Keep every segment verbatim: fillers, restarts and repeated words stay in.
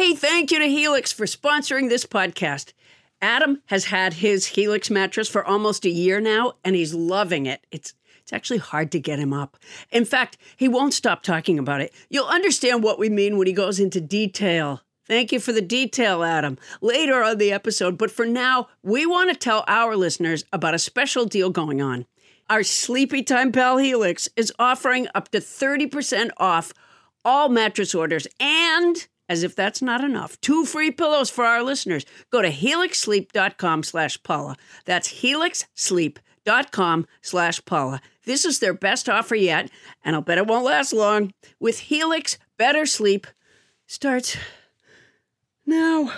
Hey, thank you to Helix for sponsoring this podcast. Adam has had his Helix mattress for almost a year now, and he's loving it. It's it's actually hard to get him up. In fact, he won't stop talking about it. You'll understand what we mean when he goes into detail. Thank you for the detail, Adam, later on the episode. But for now, we want to tell our listeners about a special deal going on. Our Sleepy Time Pal Helix is offering up to thirty percent off all mattress orders and, as if that's not enough, two free pillows for our listeners. Go to helixsleep.com slash Paula. That's helixsleep.com slash Paula. This is their best offer yet, and I'll bet it won't last long. With Helix, better sleep starts now.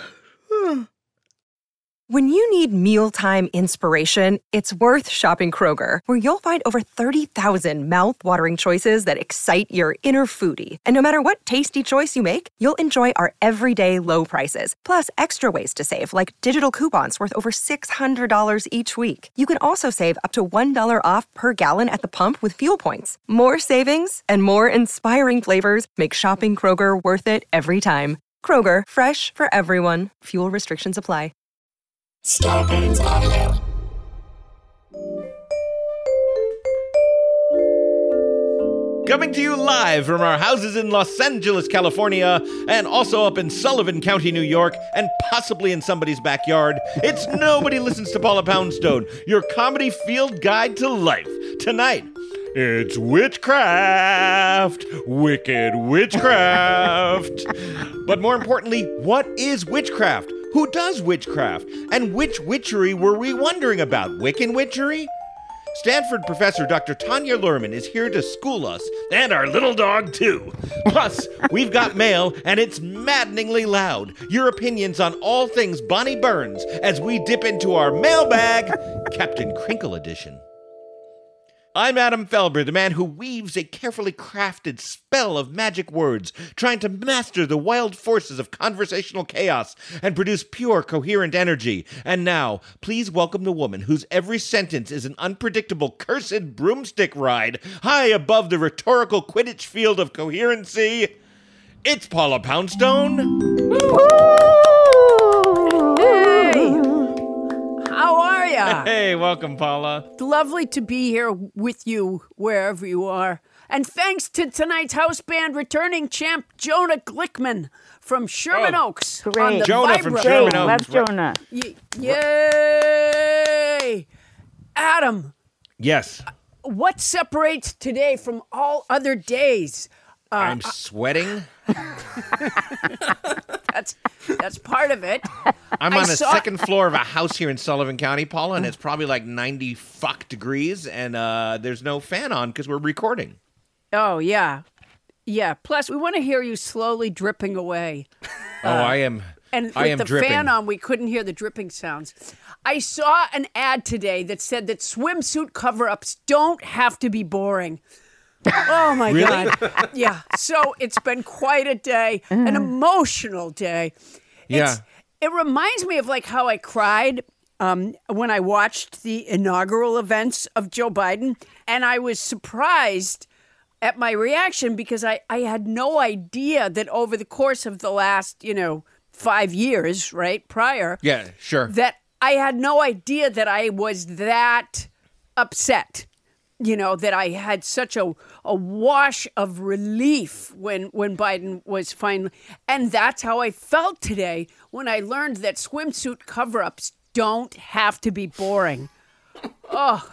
When you need mealtime inspiration, it's worth shopping Kroger, where you'll find over thirty thousand mouth-watering choices that excite your inner foodie. And no matter what tasty choice you make, you'll enjoy our everyday low prices, plus extra ways to save, like digital coupons worth over six hundred dollars each week. You can also save up to one dollar off per gallon at the pump with fuel points. More savings and more inspiring flavors make shopping Kroger worth it every time. Kroger, fresh for everyone. Fuel restrictions apply. Starburns Audio. Coming to you live from our houses in Los Angeles, California, and also up in Sullivan County, New York, and possibly in somebody's backyard, it's Nobody Listens to Paula Poundstone, your comedy field guide to life. Tonight, it's witchcraft, wicked witchcraft. But more importantly, what is witchcraft? Who does witchcraft? And which witchery were we wondering about? Wiccan witchery? Stanford professor Doctor Tanya Luhrmann is here to school us, and our little dog too. Plus, we've got mail, and it's maddeningly loud. Your opinions on all things Bonnie Burns as we dip into our mailbag, Captain Crinkle edition. I'm Adam Felber, the man who weaves a carefully crafted spell of magic words, trying to master the wild forces of conversational chaos and produce pure, coherent energy. And now, please welcome the woman whose every sentence is an unpredictable, cursed broomstick ride high above the rhetorical Quidditch field of coherency. It's Paula Poundstone. How are ya? Hey, welcome, Paula. Lovely to be here with you wherever you are. And thanks to tonight's house band returning champ Jonah Glickman from Sherman Oh, Oaks. great. On the Jonah vibro. from Sherman Great, Oaks. love Jonah. Y- yay! Adam, Yes, what separates today from all other days? Uh, I'm sweating. That's that's part of it. I'm I on the saw- second floor of a house here in Sullivan County, Paula, and it's probably like ninety fuck degrees, and uh, there's no fan on because we're recording. Oh, yeah. Yeah. Plus, we want to hear you slowly dripping away. oh, I am. And with I am the dripping. fan on, we couldn't hear the dripping sounds. I saw an ad today that said that swimsuit cover-ups don't have to be boring. Oh, my Really? God. Yeah. So it's been quite a day, an emotional day. Yeah. It's, it reminds me of like how I cried um, when I watched the inaugural events of Joe Biden. And I was surprised at my reaction because I, I had no idea that over the course of the last, you know, five years, right, prior, Yeah, sure. that I had no idea that I was that upset. You know, that I had such a, a wash of relief when, when Biden was finally. And that's how I felt today when I learned that swimsuit cover-ups don't have to be boring. Oh.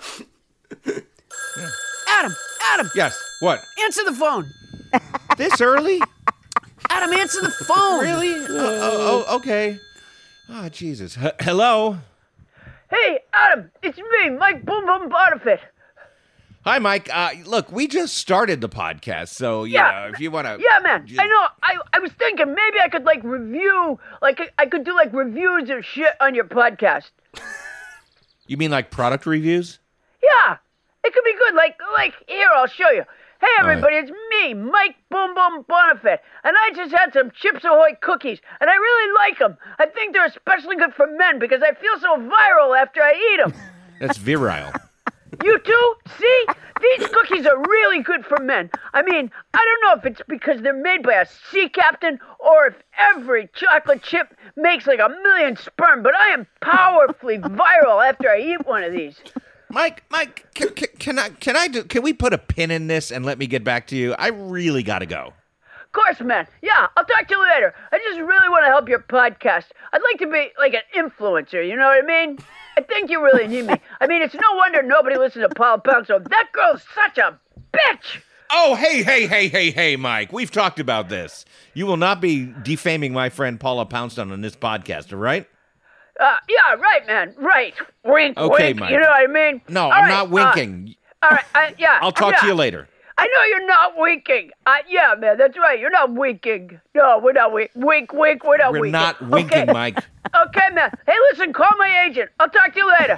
Adam, Adam, Yes. What? answer the phone. This early? Adam, answer the phone. Really? Oh, oh, okay. Oh, Jesus. H- hello? Hey, Adam, it's me, Mike Boom Boom Bonifit. Hi, Mike. Uh, look, we just started the podcast, so, you Yeah. know, if you want to... Yeah, man. I know. I, I was thinking maybe I could like review, like I could do like reviews of shit on your podcast. You mean like product reviews? Yeah, it could be good. Like, like here, I'll show you. Hey, All right. everybody, it's me, Mike Boom Boom Bonifit, and I just had some Chips Ahoy cookies, and I really like them. I think they're especially good for men because I feel so viral after I eat them. That's virile. You too? See? These cookies are really good for men. I mean, I don't know if it's because they're made by a sea captain or if every chocolate chip makes like a million sperm, but I am powerfully viral after I eat one of these. Mike, Mike, can, can, can I can I do, can we put a pin in this and let me get back to you? I really got to go. Of course, man. Yeah, I'll talk to you later. I just really want to help your podcast. I'd like to be like an influencer, you know what I mean? I think you really need me. I mean, it's no wonder nobody listens to Paula Poundstone. That girl's such a bitch! Oh, hey, hey, hey, hey, hey, Mike. We've talked about this. You will not be defaming my friend Paula Poundstone on this podcast, all right? Uh, yeah, right, man. Right. Wink, Okay, wink. Mike. You know what I mean? No, All I'm right, not winking. Uh, all right, uh, yeah. I'll talk yeah. to you later. I know you're not winking. Uh, yeah, man, that's right. You're not winking. No, we're not wink. Wink, wink, we're not We're winking. not winking, okay. Mike. Okay, man. Hey, listen, call my agent. I'll talk to you later.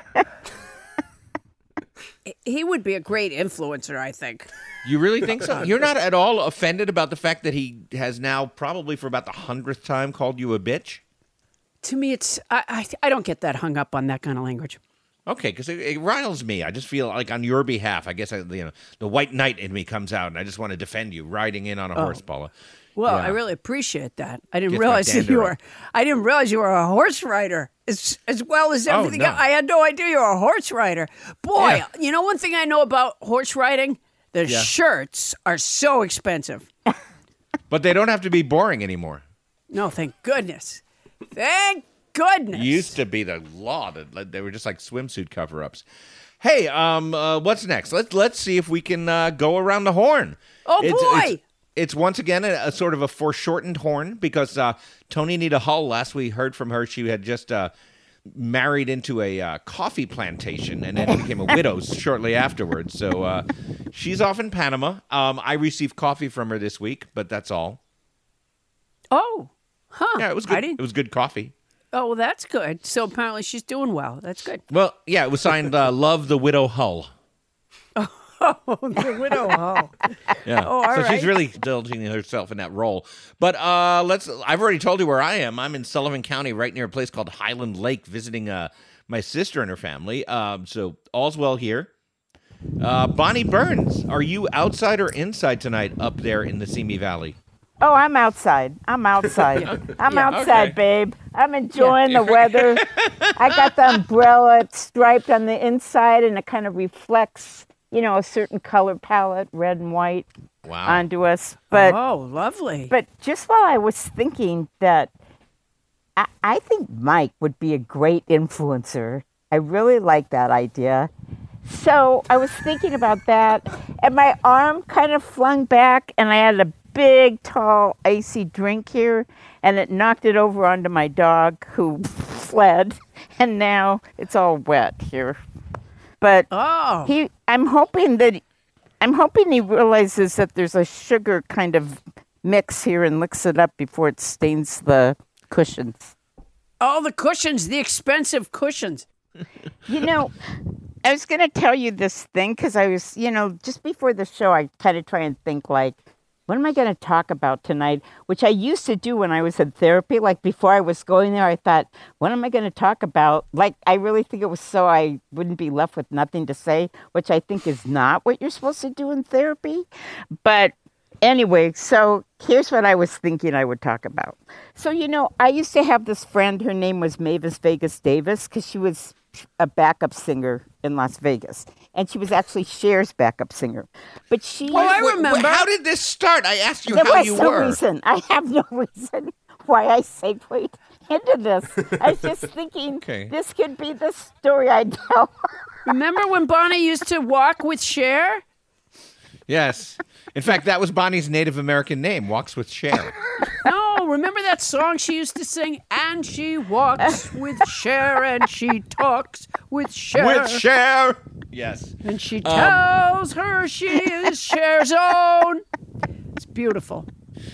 He would be a great influencer, I think. You really think so? You're not at all offended about the fact that he has now probably for about the hundredth time called you a bitch? To me, it's I, I I don't get that hung up on that kind of language. Okay, because it, it riles me. I just feel like on your behalf, I guess I, you know, the white knight in me comes out, and I just want to defend you riding in on a horse, Paula. Well, Yeah. I really appreciate that. I didn't Gets my realize that dander you up. were. I didn't realize you were a horse rider as as well as Oh, everything. no. else. I had no idea you were a horse rider. Boy, Yeah. you know one thing I know about horse riding: the Yeah. shirts are so expensive. But they don't have to be boring anymore. No, thank goodness. Thank goodness. It used to be the law that they were just like swimsuit cover-ups. Hey, um, uh, what's next? Let's let's see if we can uh, go around the horn. Oh, it's, boy! It's, it's once again a, a sort of a foreshortened horn because uh, Tony Nita Hull. Last we heard from her, she had just uh, married into a uh, coffee plantation and then became a widow shortly afterwards. So uh, she's off in Panama. Um, I received coffee from her this week, but that's all. Oh, huh? Yeah, it was I good. didn't. It was good coffee. Oh, well, that's good. So apparently she's doing well. That's good. Well, yeah, it was signed uh, "Love the Widow Hull." Oh, the widow. Oh, Yeah. Oh, all so right. she's really indulging herself in that role. But uh, let's. I've already told you where I am. I'm in Sullivan County, right near a place called Highland Lake, visiting uh, my sister and her family. Um, so all's well here. Uh, Bonnie Burns, are you outside or inside tonight up there in the Simi Valley? Oh, I'm outside. I'm outside. I'm Yeah, outside, okay. babe. I'm enjoying the weather. I got the umbrella. It's striped on the inside, and it kind of reflects, you know, a certain color palette, red and white, Wow. onto us. But oh, lovely. but just while I was thinking that, I, I think Mike would be a great influencer. I really like that idea. So I was thinking about that, and my arm kind of flung back, and I had a big, tall, icy drink here, and it knocked it over onto my dog, who fled, and now it's all wet here. But oh, he, I'm hoping that, I'm hoping he realizes that there's a sugar kind of mix here and licks it up before it stains the cushions. oh, the cushions, the expensive cushions. You know, I was going to tell you this thing because I was, you know, just before the show, I kind of try and think like, what am I going to talk about tonight? Which I used to do when I was in therapy. Like before I was going there, I thought, what am I going to talk about? Like, I really think it was so I wouldn't be left with nothing to say, which I think is not what you're supposed to do in therapy. But anyway, so here's what I was thinking I would talk about. So, you know, I used to have this friend. Her name was Mavis Vegas Davis because she was a backup singer in Las Vegas. And she was actually Cher's backup singer. But she... Oh, I Wait, wait, remember. how did this start? I asked you There how was you no were. reason. I have no reason why I segued into this. I was just thinking Okay. this could be the story I tell. Remember when Bonnie used to walk with Cher? Yes. In fact, that was Bonnie's Native American name, Walks with Cher. No, remember that song she used to sing? And she walks with Cher and she talks with Cher. With Cher. Yes. And she tells her she is Cher's own. It's beautiful.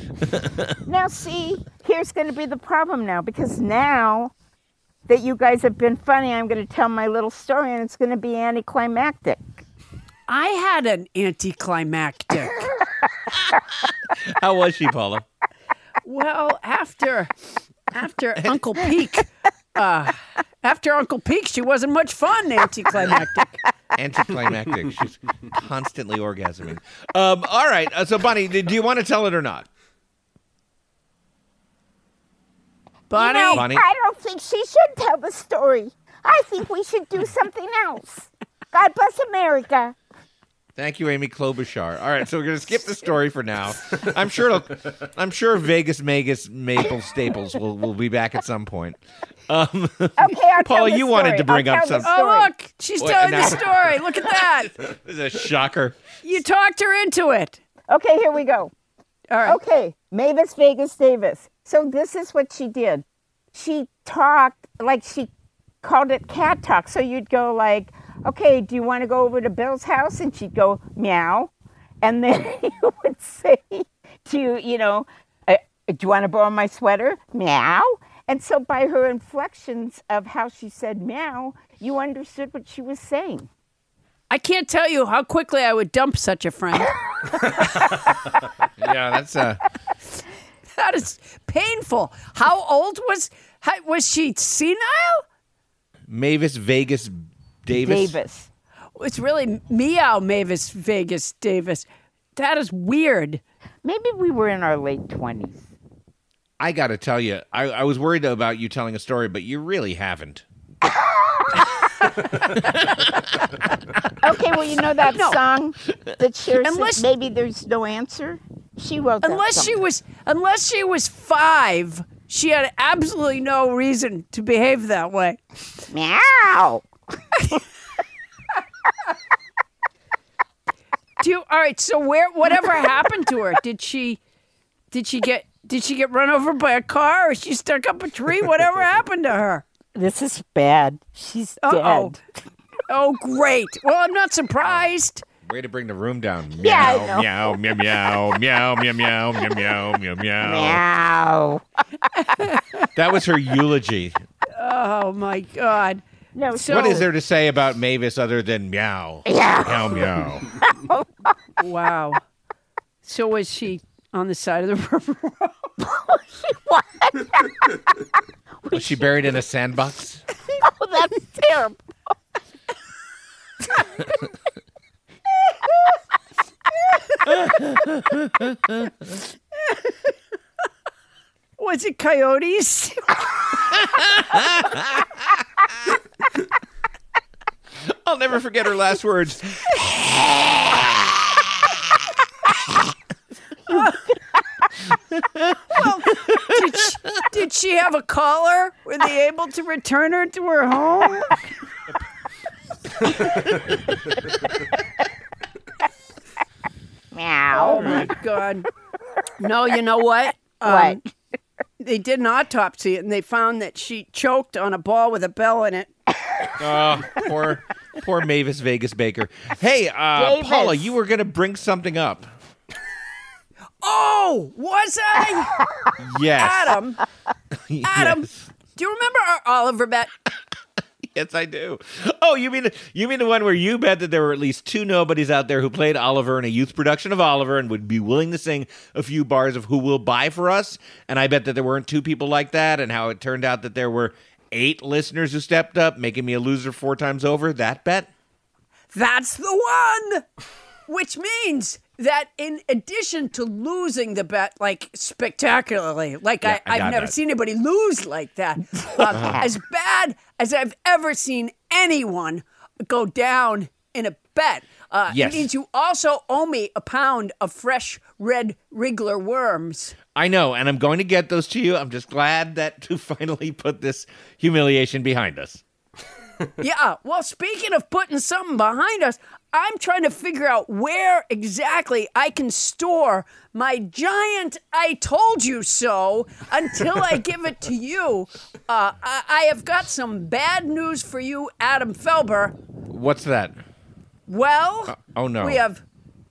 Now, see, here's going to be the problem now, because now that you guys have been funny, I'm going to tell my little story, and it's going to be anticlimactic. I had an anticlimactic. How was she, Paula? Well, after after Uncle Peak, uh, after Uncle Peak, she wasn't much fun. Anticlimactic. Anticlimactic. She's constantly orgasming. Um, all right. Uh, so, Bonnie, do you want to tell it or not? Bonnie? You know, Bonnie? I don't think she should tell the story. I think we should do something else. God bless America. Thank you, Amy Klobuchar. All right, so we're gonna skip the story for now. I'm sure. It'll, I'm sure Vegas, Vegas, Maple Staples will will be back at some point. Um, Okay, I'll tell Paula, the you wanted story. to bring I'll up tell the some- story. Oh, look, she's Wait, telling now- the story. Look at that. this is a shocker. You talked her into it. Okay, here we go. All right. Okay, Mavis Vegas Davis. So this is what she did. She talked, like she called it cat talk. So you'd go like, okay, do you want to go over to Bill's house? And she'd go, meow. And then you would say to you, you know, uh, do you want to borrow my sweater? Meow. And so by her inflections of how she said meow, you understood what she was saying. I can't tell you how quickly I would dump such a friend. Yeah, that's uh That is painful. How old was how, was she senile? Mavis Vegas Davis. Davis. It's really meow Mavis Vegas Davis. That is weird. Maybe we were in our late twenties. I got to tell you, I, I was worried about you telling a story, but you really haven't. Okay, well, you know that No. song that Cher Unless- said, maybe there's no answer? She wrote that Unless song. she was unless she was five, she had absolutely no reason to behave that way. Meow. Do you, all right, so where whatever happened to her? Did she did she get did she get run over by a car or she stuck up a tree? Whatever happened to her? This is bad. She's Uh-oh. dead. Oh, great. Well, I'm not surprised. Way to bring the room down. Yeah, I Meow, know. meow, meow, meow, meow, meow, meow, meow, meow, meow. Meow. That was her eulogy. Oh my God. No, So- What is there to say about Mavis other than meow? Meow, meow. Wow. So was she on the side of the river? Was she buried in a sandbox? Oh, that's terrible. Was it coyotes? I'll never forget her last words. Did she, did she have a collar? Were they able to return her to her home? Meow. Oh my God. No, you know what? Um, What? They did an autopsy and they found that she choked on a ball with a bell in it. Oh, poor, poor Mavis Vegas Baker. Hey, uh, Davis. Paula, you were going to bring something up. Oh, was I? Yes. Adam, Adam, Yes. do you remember our Oliver bet? Yes, I do. Oh, you mean you mean the one where you bet that there were at least two nobodies out there who played Oliver in a youth production of Oliver and would be willing to sing a few bars of Who Will Buy for Us? And I bet that there weren't two people like that, and how it turned out that there were eight listeners who stepped up, making me a loser four times over. That bet? That's the one. Which means that in addition to losing the bet, like spectacularly, like Yeah, I I, got I've never that. seen anybody lose like that, um, as bad as I've ever seen anyone go down in a bet. Uh, Yes. It means you also owe me a pound of fresh red Wriggler worms. I know, and I'm going to get those to you. I'm just glad that to finally put this humiliation behind us. Yeah, well, speaking of putting something behind us, I'm trying to figure out where exactly I can store my giant I told you so until I give it to you. Uh, I, I have got some bad news for you, Adam Felber. What's that? Well, Oh, no. we have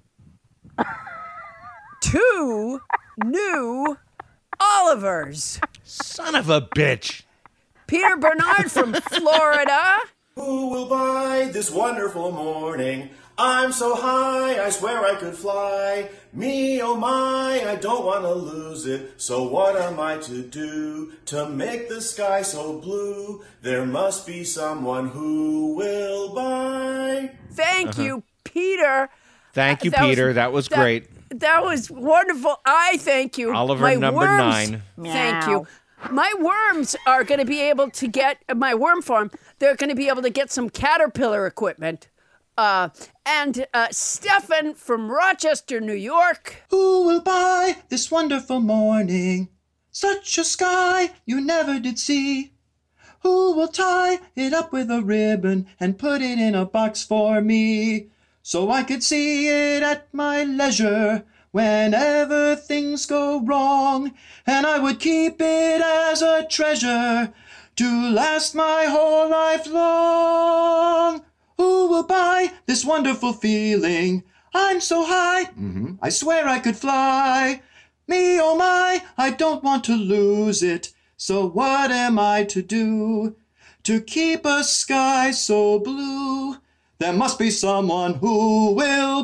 two new Olivers. Son of a bitch. Peter Bernard from Florida. Who will buy this wonderful morning? I'm so high, I swear I could fly. Me, oh my, I don't want to lose it. So what am I to do to make the sky so blue? There must be someone who will buy. Thank uh-huh. you, Peter. Thank you, that Peter. Was, that was that, great. That was wonderful. I thank you. Oliver, my number worms, nine. Thank you. My worms are going to be able to get, my worm farm, they're going to be able to get some Caterpillar equipment. Uh, and uh, Stefan from Rochester, New York. Who will buy this wonderful morning? Such a sky you never did see. Who will tie it up with a ribbon and put it in a box for me? So I could see it at my leisure whenever things go wrong. And I would keep it as a treasure to last my whole life long. Who will buy this wonderful feeling? I'm so high, mm-hmm. I swear I could fly. Me, oh my, I don't want to lose it. So what am I to do to keep a sky so blue? There must be someone who will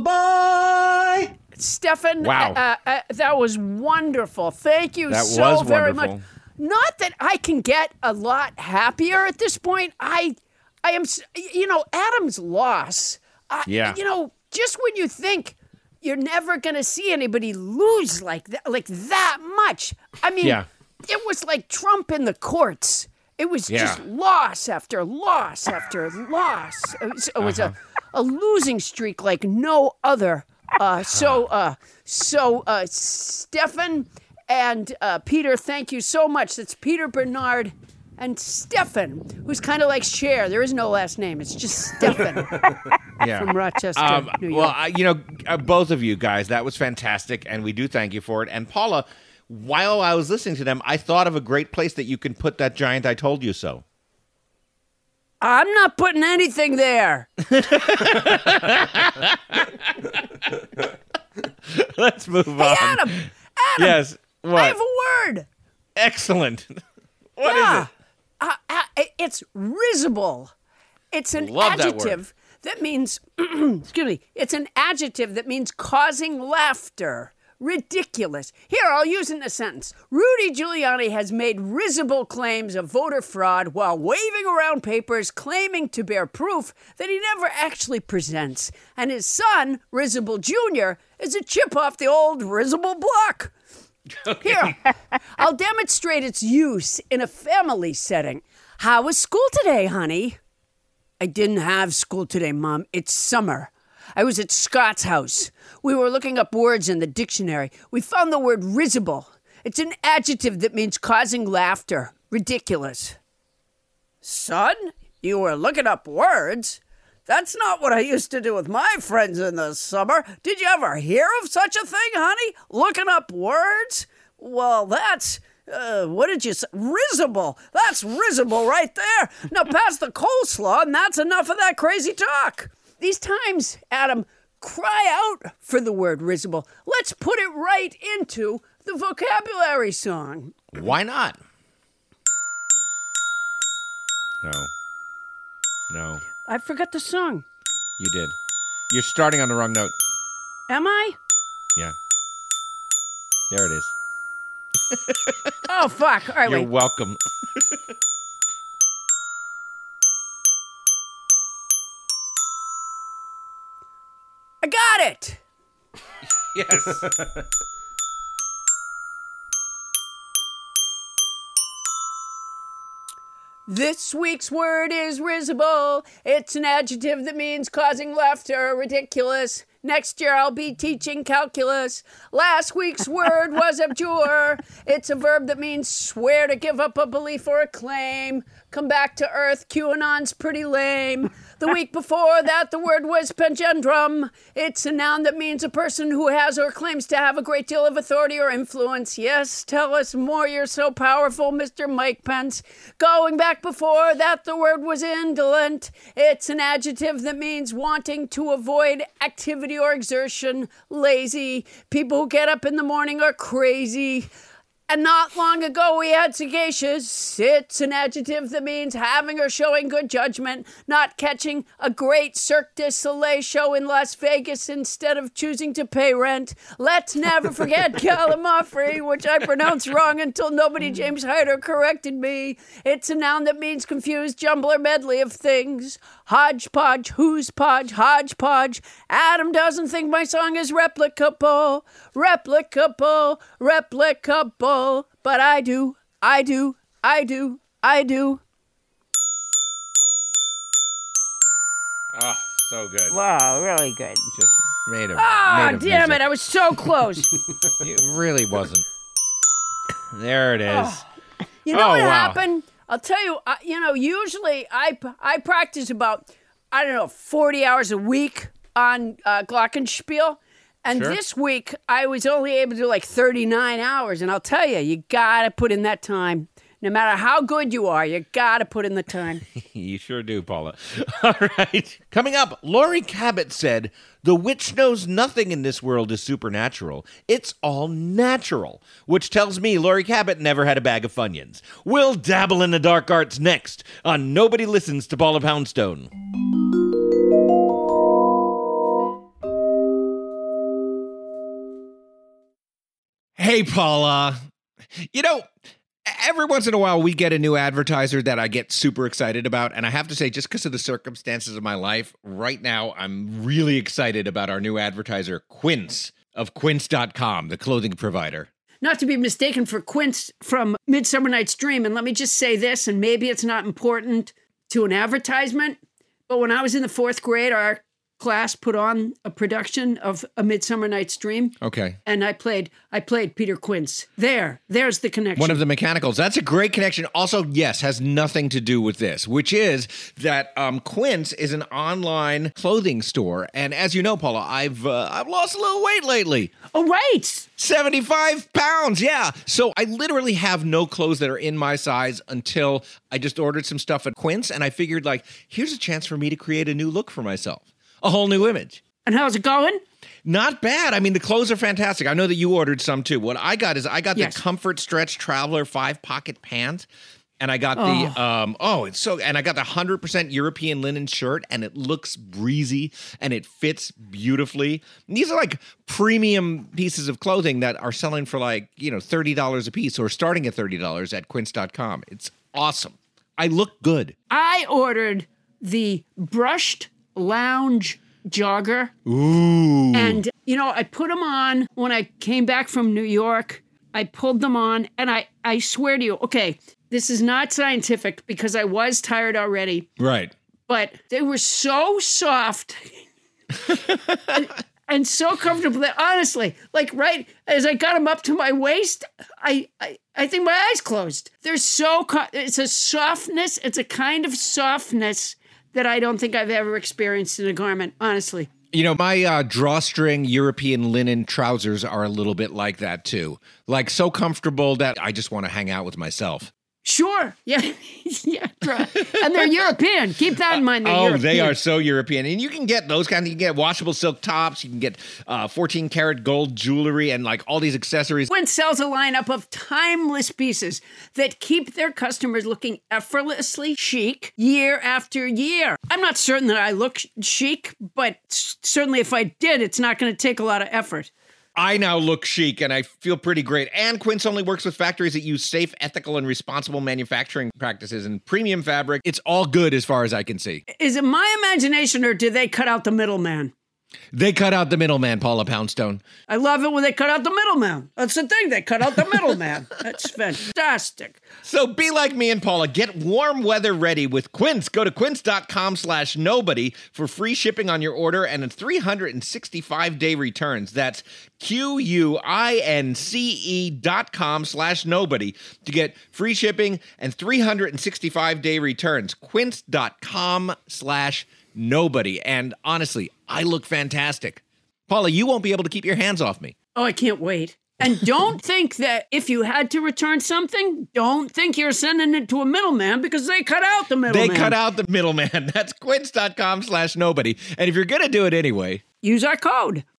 buy. Stefan, wow. uh, uh, that was wonderful. Thank you that so was very wonderful. much. Not that I can get a lot happier at this point. I... I am, you know, Adam's loss. Uh, yeah. You know, just when you think you're never going to see anybody lose like that, like that much. I mean, yeah. it was like Trump in the courts. It was yeah. just loss after loss after loss. It was, it was uh-huh. a, a losing streak like no other. Uh, so, uh, so, uh, Stefan and uh, Peter, thank you so much. That's Peter Bernard. And Stefan, who's kind of like Cher. There is no last name. It's just Stefan yeah. from Rochester, um, New York. Well, uh, you know, uh, both of you guys, that was fantastic, and we do thank you for it. And Paula, while I was listening to them, I thought of a great place that you can put that giant I told you so. I'm not putting anything there. Let's move on. Hey, Adam, Adam. Yes, what? I have a word. Excellent. What yeah. is it? Uh, uh, it's risible. It's an Love adjective that, that means, excuse me, it's an adjective that means causing laughter. Ridiculous. Here, I'll use it in a sentence. Rudy Giuliani has made risible claims of voter fraud while waving around papers claiming to bear proof that he never actually presents. And his son, Risible Junior, is a chip off the old risible block. Okay. Here, I'll demonstrate its use in a family setting. How was school today, honey? I didn't have school today, Mom. It's summer. I was at Scott's house. We were looking up words in the dictionary. We found the word risible. It's an adjective that means causing laughter. Ridiculous. Son, you were looking up words? That's not what I used to do with my friends in the summer. Did you ever hear of such a thing, honey? Looking up words? Well, that's, uh, what did you say? Risible. That's risible right there. Now pass the coleslaw, and that's enough of that crazy talk. These times, Adam, cry out for the word risible. Let's put it right into the vocabulary song. Why not? No. No. I forgot the song. You did. You're starting on the wrong note. Am I? Yeah. There it is. Oh, fuck. All right, You're wait. welcome. I got it. Yes. This week's word is risible. It's an adjective that means causing laughter. Ridiculous. Next year I'll be teaching calculus. Last week's word was abjure. It's a verb that means swear to give up a belief or a claim. Come back to earth. QAnon's pretty lame. The week before that, the word was pengendrum. It's a noun that means a person who has or claims to have a great deal of authority or influence. Yes, tell us more. You're so powerful, Mister Mike Pence. Going back before that, the word was indolent. It's an adjective that means wanting to avoid activity or exertion. Lazy. People who get up in the morning are crazy. And not long ago, we had sagacious. It's an adjective that means having or showing good judgment, not catching a great Cirque du Soleil show in Las Vegas instead of choosing to pay rent. Let's never forget Gallimaufry, which I pronounced wrong until nobody James Hyder corrected me. It's a noun that means confused jumble or medley of things. Hodgepodge, who's podge, hodgepodge. Adam doesn't think my song is replicable, replicable, replicable. But I do, I do, I do, I do. Oh, so good. Wow, really good. Just made a Ah, made a damn music. it, I was so close. It really wasn't. There it is. Oh. You know Oh, what wow. happened? I'll tell you, uh, you know, usually I, I practice about, I don't know, forty hours a week on uh, Glockenspiel. And Sure. this week, I was only able to do like thirty-nine hours. And I'll tell you, you got to put in that time. No matter how good you are, you got to put in the time. You sure do, Paula. All right. Coming up, Laurie Cabot said, "The witch knows nothing in this world is supernatural. It's all natural," which tells me Laurie Cabot never had a bag of Funyuns. We'll dabble in the dark arts next on Nobody Listens to Paula Poundstone. Hey, Paula. You know, every once in a while we get a new advertiser that I get super excited about. And I have to say, just because of the circumstances of my life, right now I'm really excited about our new advertiser, Quince, of quince dot com, the clothing provider. Not to be mistaken for Quince from Midsummer Night's Dream. And let me just say this, and maybe it's not important to an advertisement, but when I was in the fourth grade, our class put on a production of A Midsummer Night's Dream. Okay. And I played I played Peter Quince. There, there's the connection. One of the mechanicals. That's a great connection. Also, yes, has nothing to do with this, which is that um, Quince is an online clothing store. And as you know, Paula, I've uh, I've lost a little weight lately. Oh, right. seventy-five pounds, yeah. So I literally have no clothes that are in my size until I just ordered some stuff at Quince, and I figured, like, here's a chance for me to create a new look for myself. A whole new image. And how's it going? Not bad. I mean, the clothes are fantastic. I know that you ordered some too. What I got is I got Yes. the Comfort Stretch Traveler five pocket pants. And I got Oh. the, um, oh, it's so, and I got the one hundred percent European linen shirt, and it looks breezy and it fits beautifully. And these are like premium pieces of clothing that are selling for like, you know, thirty dollars a piece or starting at thirty dollars at quince dot com. It's awesome. I look good. I ordered the brushed lounge jogger. Ooh. And, you know, I put them on when I came back from New York. I pulled them on, and I, I swear to you, okay, this is not scientific because I was tired already, Right. but they were so soft and, and so comfortable that honestly, like right as I got them up to my waist, I, I, I think my eyes closed. They're so, co- it's a softness, it's a kind of softness that I don't think I've ever experienced in a garment, honestly. You know, my uh, drawstring European linen trousers are a little bit like that too. Like so comfortable that I just want to hang out with myself. Sure. Yeah. Yeah. Right. And they're European. Keep that in mind. They're Oh, European. they are so European. And you can get those kind of, you can get washable silk tops, you can get uh, fourteen karat gold jewelry and like all these accessories. Quince sells a lineup of timeless pieces that keep their customers looking effortlessly chic year after year. I'm not certain that I look chic, but s- certainly if I did, it's not going to take a lot of effort. I now look chic and I feel pretty great. And Quince only works with factories that use safe, ethical, and responsible manufacturing practices and premium fabric. It's all good as far as I can see. Is it my imagination or did they cut out the middleman? They cut out the middleman, Paula Poundstone. I love it when they cut out the middleman. That's the thing. They cut out the middleman. That's fantastic. So be like me and Paula. Get warm weather ready with Quince. Go to quince.com slash nobody for free shipping on your order and a three hundred sixty-five day returns. That's Q-U-I-N-C-E dot com slash nobody to get free shipping and three hundred sixty-five day returns. Quince.com slash nobody. And honestly, I look fantastic. Paula, you won't be able to keep your hands off me. Oh, I can't wait. And don't think that if you had to return something, don't think you're sending it to a middleman because they cut out the middleman. They cut out the middleman. That's quince.com slash nobody. And if you're going to do it anyway, Use our code.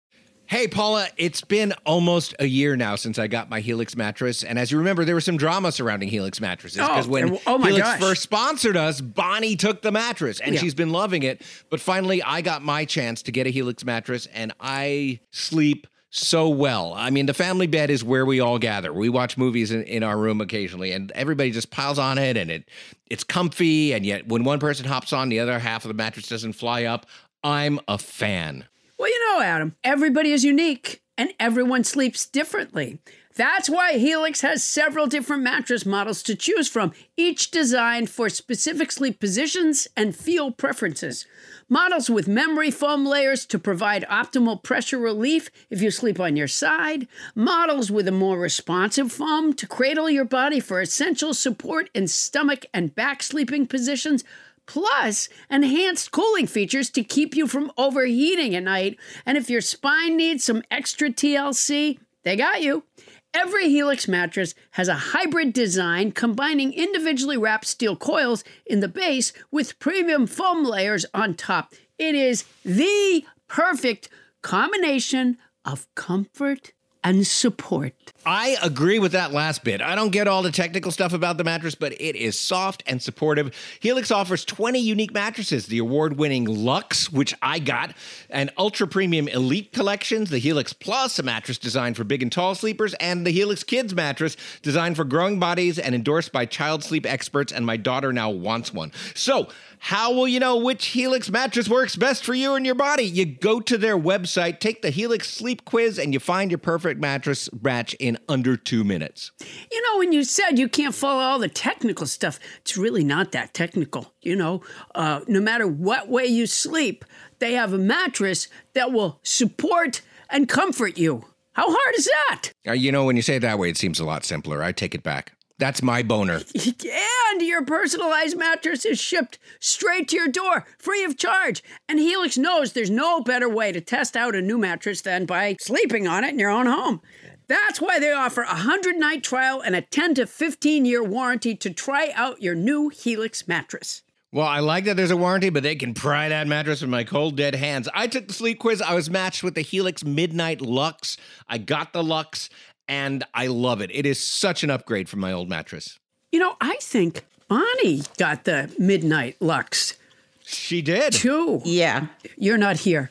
Hey, Paula, it's been almost a year now since I got my Helix mattress. And as you remember, there was some drama surrounding Helix mattresses. Because Oh, when oh my Helix gosh. first sponsored us, Bonnie took the mattress and Yeah. she's been loving it. But finally, I got my chance to get a Helix mattress and I sleep so well. I mean, the family bed is where we all gather. We watch movies in, in our room occasionally and everybody just piles on it and it it's comfy. And yet when one person hops on, the other half of the mattress doesn't fly up. I'm a fan. Well, you know, Adam, everybody is unique and everyone sleeps differently. That's why Helix has several different mattress models to choose from, each designed for specific sleep positions and feel preferences. Models with memory foam layers to provide optimal pressure relief if you sleep on your side. Models with a more responsive foam to cradle your body for essential support in stomach and back sleeping positions. Plus, enhanced cooling features to keep you from overheating at night. And if your spine needs some extra T L C, they got you. Every Helix mattress has a hybrid design combining individually wrapped steel coils in the base with premium foam layers on top. It is the perfect combination of comfort and support. I agree with that last bit. I don't get all the technical stuff about the mattress, but it is soft and supportive. Helix offers twenty unique mattresses, the award-winning Luxe, which I got, and ultra-premium Elite collections, the Helix Plus, a mattress designed for big and tall sleepers, and the Helix Kids mattress, designed for growing bodies and endorsed by child sleep experts, and my daughter now wants one. So, how will you know which Helix mattress works best for you and your body? You go to their website, take the Helix Sleep Quiz, and you find your perfect mattress match in under two minutes. You know, when you said you can't follow all the technical stuff, it's really not that technical. You know, uh, no matter what way you sleep, they have a mattress that will support and comfort you. How hard is that? Uh, you know, when you say it that way, it seems a lot simpler. I take it back. That's my boner. And your personalized mattress is shipped straight to your door, free of charge. And Helix knows there's no better way to test out a new mattress than by sleeping on it in your own home. That's why they offer a one hundred night trial and a ten to fifteen year warranty to try out your new Helix mattress. Well, I like that there's a warranty, but they can pry that mattress with my cold, dead hands. I took the sleep quiz. I was matched with the Helix Midnight Luxe. I got the Luxe, and I love it. It is such an upgrade from my old mattress. You know, I think Bonnie got the Midnight Luxe. She did. Too. Yeah. You're not here.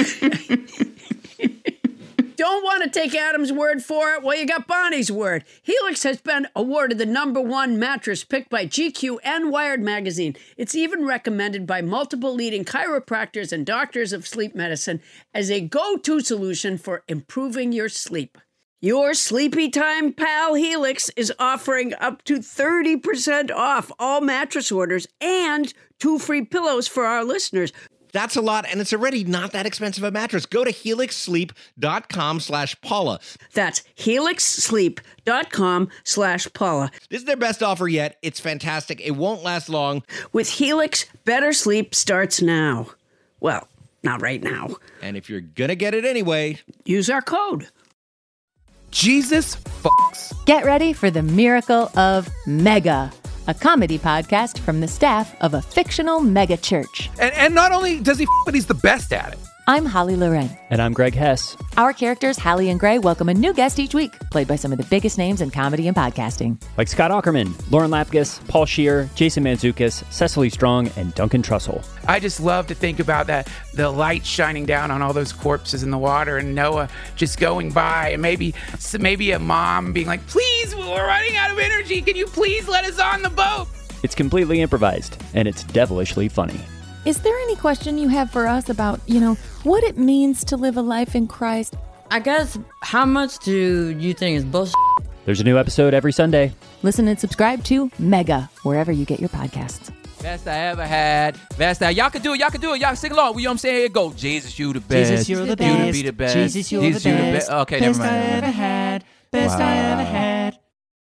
Don't want to take Adam's word for it? Well, you got Bonnie's word. Helix has been awarded the number one mattress picked by G Q and Wired magazine. It's even recommended by multiple leading chiropractors and doctors of sleep medicine as a go-to solution for improving your sleep. Your sleepy time pal Helix is offering up to thirty percent off all mattress orders and two free pillows for our listeners. That's a lot, and it's already not that expensive a mattress. Go to helixsleep.com slash Paula. That's helixsleep.com slash Paula. This is their best offer yet. It's fantastic. It won't last long. With Helix, better sleep starts now. Well, not right now. And if you're going to get it anyway, use our code. Jesus fucks. Get ready for the miracle of Mega, a comedy podcast from the staff of a fictional mega church. And, and not only does he f, but he's the best at it. I'm Holly Loren. And I'm Greg Hess. Our characters, Hallie and Gray, welcome a new guest each week, played by some of the biggest names in comedy and podcasting. Like Scott Aukerman, Lauren Lapkus, Paul Scheer, Jason Mantzoukas, Cecily Strong, and Duncan Trussell. I just love to think about that, the light shining down on all those corpses in the water and Noah just going by and maybe maybe a mom being like, please, we're running out of energy. Can you please let us on the boat? It's completely improvised, and it's devilishly funny. Is there any question you have for us about, you know, what it means to live a life in Christ? I guess, how much do you think is bullshit? There's a new episode every Sunday. Listen and subscribe to Mega, wherever you get your podcasts. Best I ever had. Best I... Y'all can do it. Y'all can do it. Y'all sing along. You know what I'm saying? Here it go. Jesus, you the best. Jesus, you're the You best. to be the best. Jesus, you're Jesus, the you the best. best. Okay, Best never mind. I ever had. Best Wow. I ever had.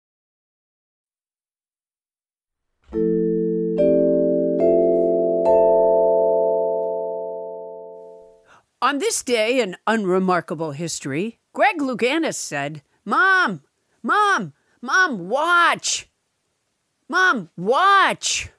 On this day in unremarkable history, Greg Louganis said, Mom, Mom, Mom, watch. Mom, watch.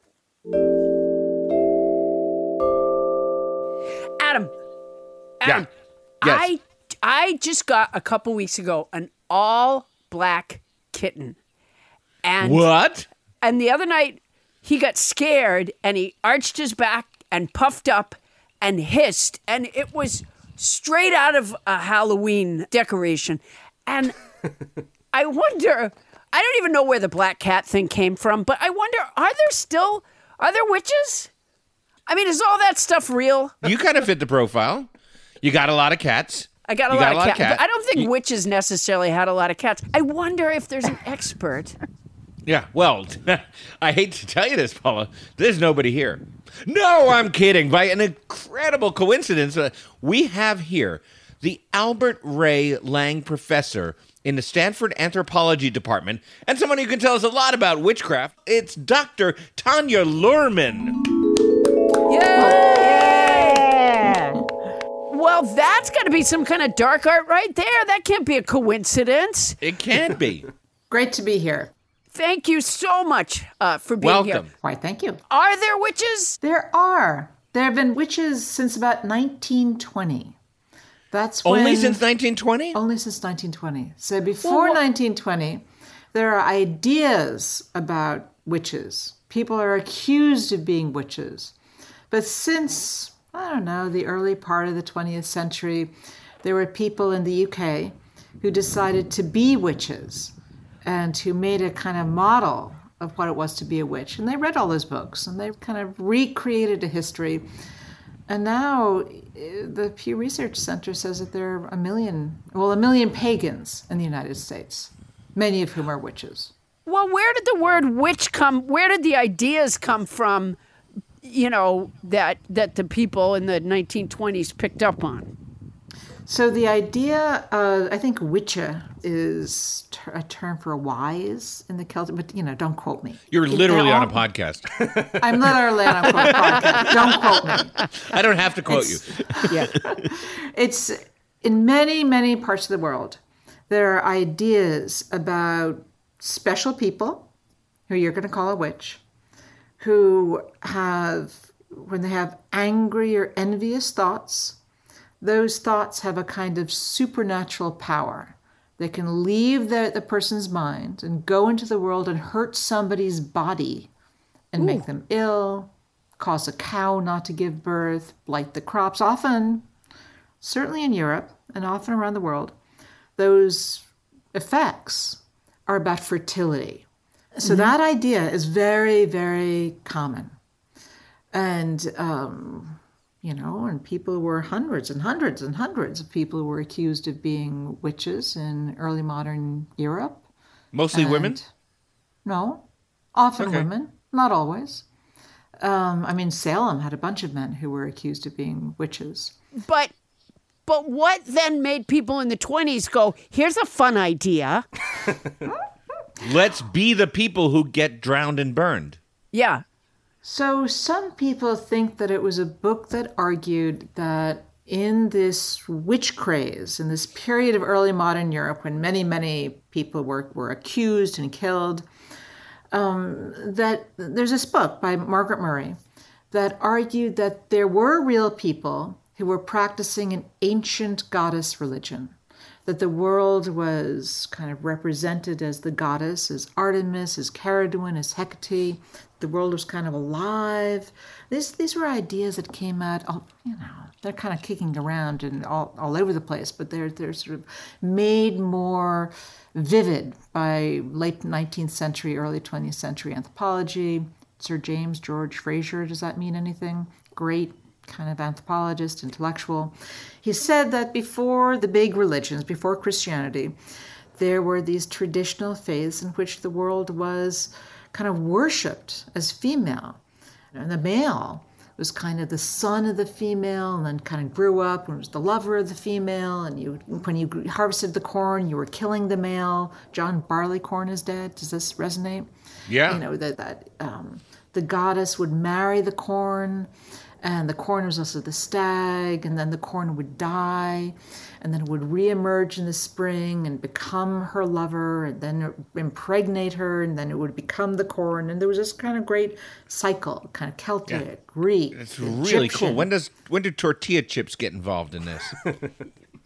Adam, Adam, Yes. I, I just got a couple weeks ago an all black kitten. And What? And the other night he got scared and he arched his back and puffed up and hissed, and it was straight out of a Halloween decoration. And I wonder, I don't even know where the black cat thing came from, but I wonder, are there still, are there witches? I mean, is all that stuff real? You kind of fit the profile. You got a lot of cats. I got a You lot, got of, a lot cat, of cat. but I don't think You- witches necessarily had a lot of cats. I wonder if there's an expert. Yeah, well, I hate to tell you this, Paula. There's nobody here. No, I'm kidding. By an incredible coincidence, uh, we have here the Albert Ray Lang Professor in the Stanford Anthropology Department and someone who can tell us a lot about witchcraft. It's Doctor Tanya Luhrmann. Yeah. Well, that's got to be some kind of dark art right there. That can't be a coincidence. It can't be. Great to be here. Thank you so much uh, for being Welcome. here. Why, thank you. Are there witches? There are. There have been witches since about nineteen twenty. That's when, Only since nineteen twenty? Only since nineteen twenty. So before nineteen twenty, there are ideas about witches. People are accused of being witches. But since, I don't know, the early part of the twentieth century, there were people in the U K who decided to be witches and who made a kind of model of what it was to be a witch. And they read all those books and they kind of recreated a history. And now the Pew Research Center says that there are a million, well, a million pagans in the United States, many of whom are witches. Well, where did the word witch come? Where did the ideas come from, you know, that that the people in the nineteen twenties picked up on? So the idea, uh, I think witche is ter- a term for wise in the Celtic, but, you know, don't quote me. You're It- literally it on a all- podcast. I'm literally on a podcast. Don't quote me. I don't have to quote It's- you. Yeah. It's in many, many parts of the world, there are ideas about special people who you're going to call a witch, who have, when they have angry or envious thoughts, those thoughts have a kind of supernatural power. They can leave the, the person's mind and go into the world and hurt somebody's body and make them ill, cause a cow not to give birth, blight the crops. Often, certainly in Europe and often around the world, those effects are about fertility. So that idea is very, very common. And, um, you know, and people were hundreds and hundreds and hundreds of people were accused of being witches in early modern Europe. Mostly And- women? No, often Okay. women, not always. Um, I mean, Salem had a bunch of men who were accused of being witches. But but what then made people in the twenties go, here's a fun idea? Let's be the people who get drowned and burned. Yeah. So some people think that it was a book that argued that in this witch craze, in this period of early modern Europe when many, many people were, were accused and killed, um, that there's this book by Margaret Murray that argued that there were real people who were practicing an ancient goddess religion, that the world was kind of represented as the goddess, as Artemis, as Caradwen, as Hecate. The world was kind of alive. These these were ideas that came out, all, you know, they're kind of kicking around and all, all over the place, but they're they're sort of made more vivid by late nineteenth century, early twentieth century anthropology. Sir James George Fraser, does that mean anything? Great kind of anthropologist, intellectual. He said that before the big religions, before Christianity, there were these traditional faiths in which the world was kind of worshipped as female. And the male was kind of the son of the female and then kind of grew up and was the lover of the female. And you, when you harvested the corn, you were killing the male. John Barleycorn is dead. Does this resonate? Yeah. You know, that, that um, the goddess would marry the corn, and the corn was also the stag, and then the corn would die, and then it would reemerge in the spring and become her lover, and then impregnate her, and then it would become the corn. And there was this kind of great cycle, kind of Celtic, Yeah. Greek, It's really cool. Egyptian. When does when do tortilla chips get involved in this?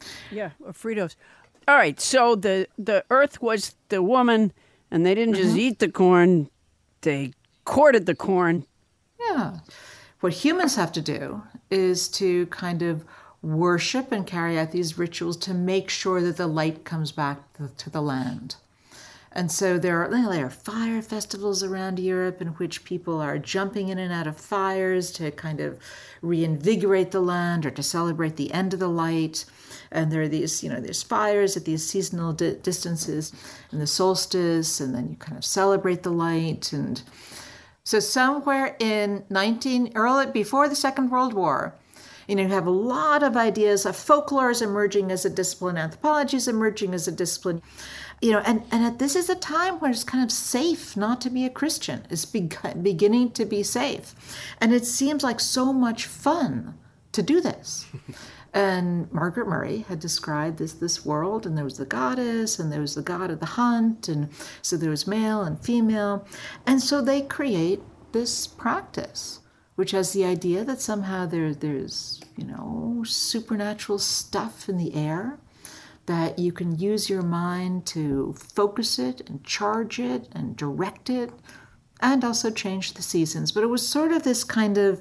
Yeah, or Fritos. All right, so the, the earth was the woman, and they didn't just Mm-hmm. eat the corn, they courted the corn. Yeah. What humans have to do is to kind of worship and carry out these rituals to make sure that the light comes back to, to the land. And so there are, there are fire festivals around Europe in which people are jumping in and out of fires to kind of reinvigorate the land or to celebrate the end of the light. And there are these, you know, there's fires at these seasonal di- distances and the solstice, and then you kind of celebrate the light. And so somewhere in nineteen, early, before the Second World War, you know, you have a lot of ideas of folklore is emerging as a discipline, anthropology is emerging as a discipline. You know, and, and this is a time where it's kind of safe not to be a Christian. It's be, beginning to be safe. And it seems like so much fun to do this. And Margaret Murray had described this this world, and there was the goddess, and there was the god of the hunt, and so there was male and female. And so they create this practice, which has the idea that somehow there there's, you know, supernatural stuff in the air, that you can use your mind to focus it and charge it and direct it, and also change the seasons. But it was sort of this kind of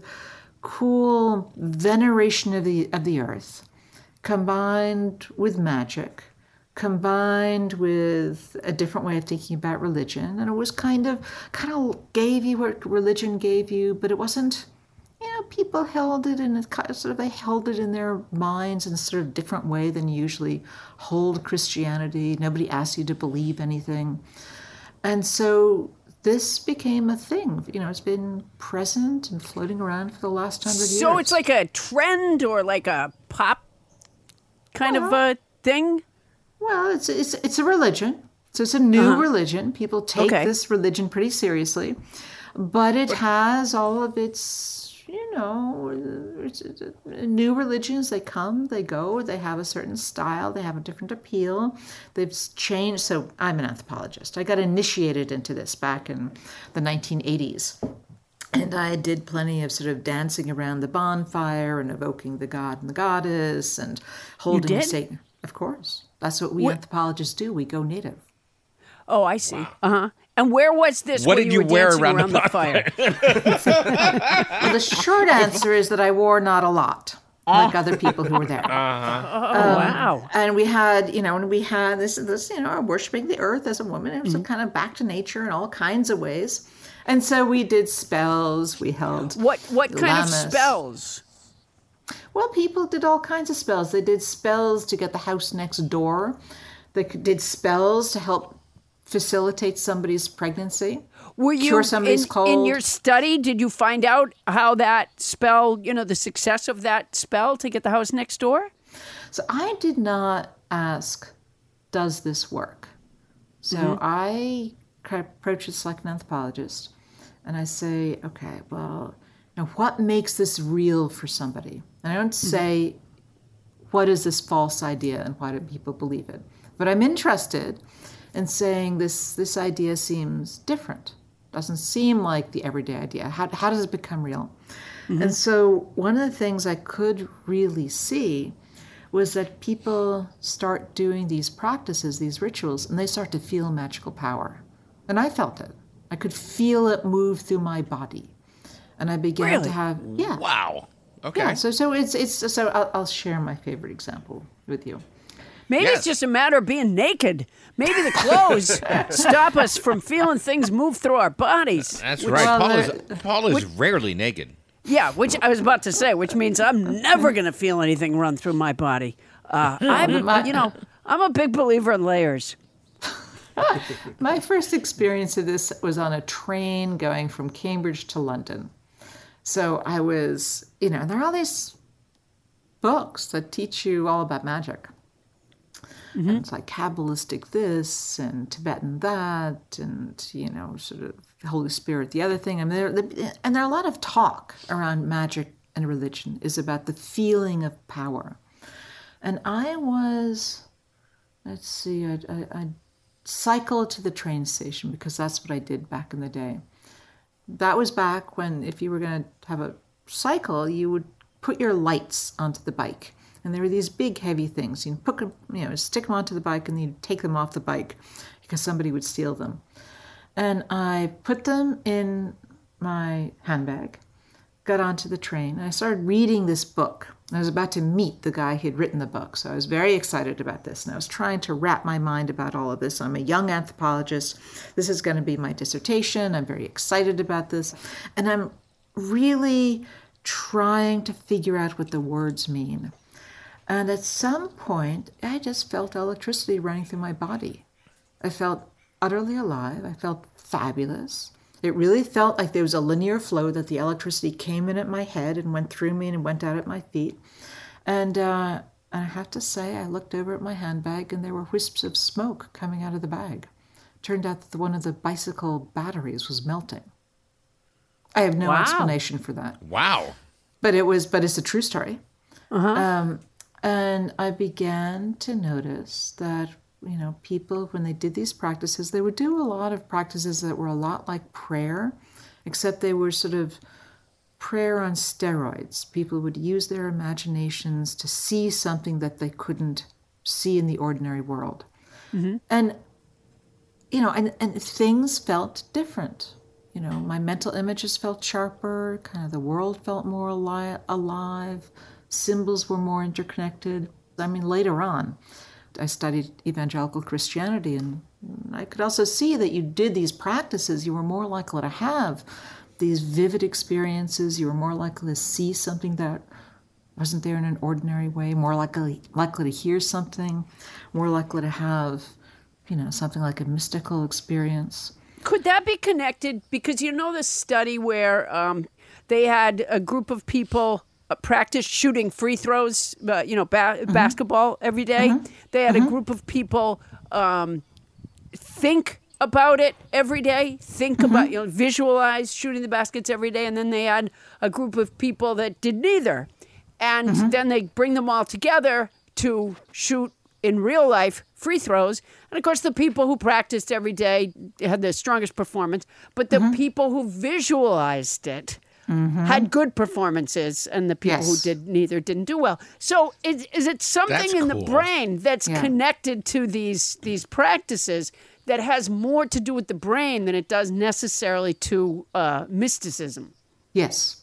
cool veneration of the of the earth, combined with magic, combined with a different way of thinking about religion. And it was kind of kind of gave you what religion gave you, but it wasn't, you know, people held it in a kind of sort of, they held it in their minds in a sort of different way than you usually hold Christianity. Nobody asked you to believe anything. And so this became a thing. You know, it's been present and floating around for the last hundred years. So it's like a trend or like a pop kind well, of a thing? Well, it's it's it's a religion. So it's a new Uh-huh. religion. People take Okay. this religion pretty seriously. But it has all of its, you know, it's, it's, new religions. They come, they go, they have a certain style, they have a different appeal. They've changed. So I'm an anthropologist. I got initiated into this back in the nineteen eighties. And I did plenty of sort of dancing around the bonfire and evoking the god and the goddess and holding did? Satan. Of course. That's what we What- anthropologists do. We go native. Oh, I see. Uh-huh. And where was this? What where did you you were wear dancing around the around the fire? Well, the short answer is that I wore not a lot, like other people who were there. Uh-huh. Oh, wow. And we had, you know, and we had this, this, you know, worshiping the earth as a woman. It was Mm-hmm. kind of back to nature in all kinds of ways. And so we did spells. We held What what kind of lammas. spells? Well, people did all kinds of spells. They did spells to get the house next door. They c- did spells to help facilitate somebody's pregnancy. Were you cure somebody's in, cold. in your study? Did you find out how that spell, you know, the success of that spell to get the house next door? So I did not ask, does this work? So Mhm. I kind of approach this like an anthropologist, and I say, okay, well, now what makes this real for somebody? And I don't say, what is this false idea and why do people believe it? But I'm interested in saying this, this idea seems different. Doesn't seem like the everyday idea. How, how does it become real? And so one of the things I could really see was that people start doing these practices, these rituals, and they start to feel magical power. And I felt it. I could feel it move through my body. And I began Really? to have, yeah. Wow. Okay. Yeah, so so it's, it's so I'll, I'll share my favorite example with you. Maybe Yes. it's just a matter of being naked. Maybe the clothes stop us from feeling things move through our bodies. That's Which- right. well, Paul is, there- Paul is rarely naked. Yeah, which I was about to say, which means I'm never going to feel anything run through my body. Uh, I'm, you know, I'm a big believer in layers. My first experience of this was on a train going from Cambridge to London. So I was, you know, there are all these books that teach you all about magic. Mm-hmm. And it's like Kabbalistic this and Tibetan that, and, you know, sort of Holy Spirit the other thing. I mean, there, there, and there are a lot of talk around magic and religion is about the feeling of power. And I was, let's see, I, I, I cycled to the train station because that's what I did back in the day. That was back when if you were going to have a cycle, you would put your lights onto the bike. And there were these big, heavy things. You'd put them, you know, stick them onto the bike, and then you'd take them off the bike because somebody would steal them. And I put them in my handbag, got onto the train, and I started reading this book. I was about to meet the guy who had written the book, so I was very excited about this. And I was trying to wrap my mind about all of this. I'm a young anthropologist. This is going to be my dissertation. I'm very excited about this. And I'm really trying to figure out what the words mean. And at some point, I just felt electricity running through my body. I felt utterly alive. I felt fabulous. It really felt like there was a linear flow, that the electricity came in at my head and went through me and went out at my feet. And, uh, and I have to say, I looked over at my handbag and there were wisps of smoke coming out of the bag. Turned out that one of the bicycle batteries was melting. I have no Wow. explanation for that. Wow. But it was, but it's a true story. Uh-huh. Um, and I began to notice that, you know, people, when they did these practices, they would do a lot of practices that were a lot like prayer, except they were sort of prayer on steroids. People would use their imaginations to see something that they couldn't see in the ordinary world. Mm-hmm. And, you know, and, and things felt different. You know, my mental images felt sharper, kind of the world felt more ali- alive, symbols were more interconnected. I mean, later on, I studied evangelical Christianity, and I could also see that you did these practices, you were more likely to have these vivid experiences, you were more likely to see something that wasn't there in an ordinary way, more likely likely to hear something, more likely to have, you know, something like a mystical experience. Could that be connected? Because you know this study where um, they had a group of people uh, practice shooting free throws, uh, you know, ba- mm-hmm. basketball every day. Mm-hmm. They had mm-hmm. a group of people um, think about it every day, think mm-hmm. about, you know, visualize shooting the baskets every day. And then they had a group of people that did neither. And mm-hmm. then they bring them all together to shoot in real life free throws. And of course, the people who practiced every day had the strongest performance, but the mm-hmm. people who visualized it mm-hmm. had good performances, and the people yes. who did neither didn't do well. So is, is it something that's in cool. the brain that's yeah. connected to these these practices that has more to do with the brain than it does necessarily to uh, mysticism? Yes.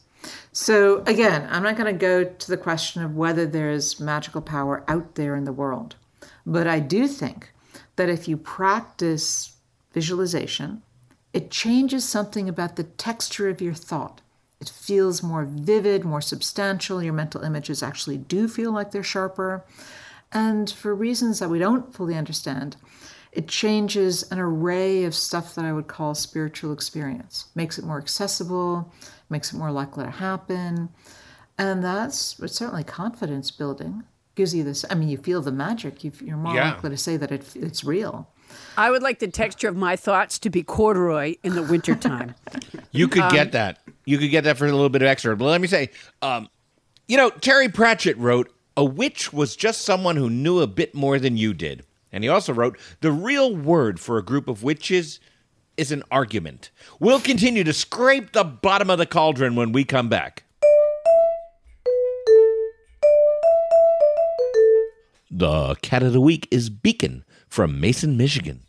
So again, I'm not going to go to the question of whether there is magical power out there in the world. But I do think that if you practice visualization, it changes something about the texture of your thought. It feels more vivid, more substantial. Your mental images actually do feel like they're sharper. And for reasons that we don't fully understand, it changes an array of stuff that I would call spiritual experience. Makes it more accessible, makes it more likely to happen. And that's it's certainly confidence building. Gives you this, I mean, you feel the magic. You, you're more yeah. likely to say that it, it's real. I would like the texture of my thoughts to be corduroy in the wintertime. You could um, get that. You could get that for a little bit of extra. But let me say, um, you know, Terry Pratchett wrote, "A witch was just someone who knew a bit more than you did." And he also wrote, "The real word for a group of witches is an argument." We'll continue to scrape the bottom of the cauldron when we come back. The cat of the week is Beacon from Mason, Michigan.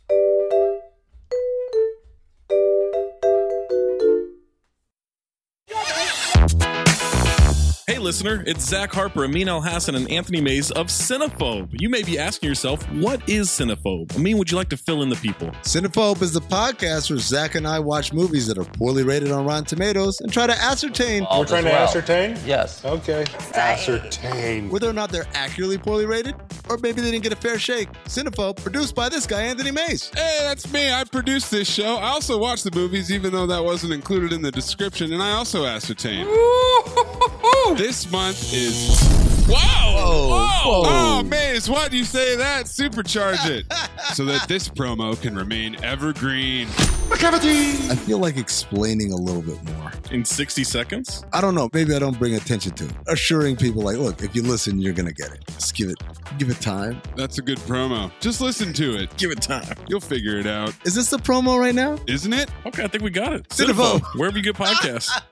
Hey listener, it's Zach Harper, Amin Al-Hassan, and Anthony Mays of Cinephobe. You may be asking yourself, what is Cinephobe? Amin, would you like to fill in the people? Cinephobe is the podcast where Zach and I watch movies that are poorly rated on Rotten Tomatoes and try to ascertain... We're trying to well. ascertain? Yes. Okay. Ascertain. Whether or not they're accurately poorly rated, or maybe they didn't get a fair shake. Cinephobe, produced by this guy, Anthony Mays. Hey, that's me. I produced this show. I also watch the movies, even though that wasn't included in the description, and I also ascertain. This month is... Wow! Whoa. Whoa. Whoa. Oh, Maze, why do you say that? Supercharge it. So that this promo can remain evergreen. I feel like explaining a little bit more. In sixty seconds? I don't know. Maybe I don't bring attention to it. Assuring people like, look, if you listen, you're going to get it. Just give it, give it time. That's a good promo. Just listen to it. Give it time. You'll figure it out. Is this the promo right now? Isn't it? Okay, I think we got it. Cinephobe. Wherever you get podcasts.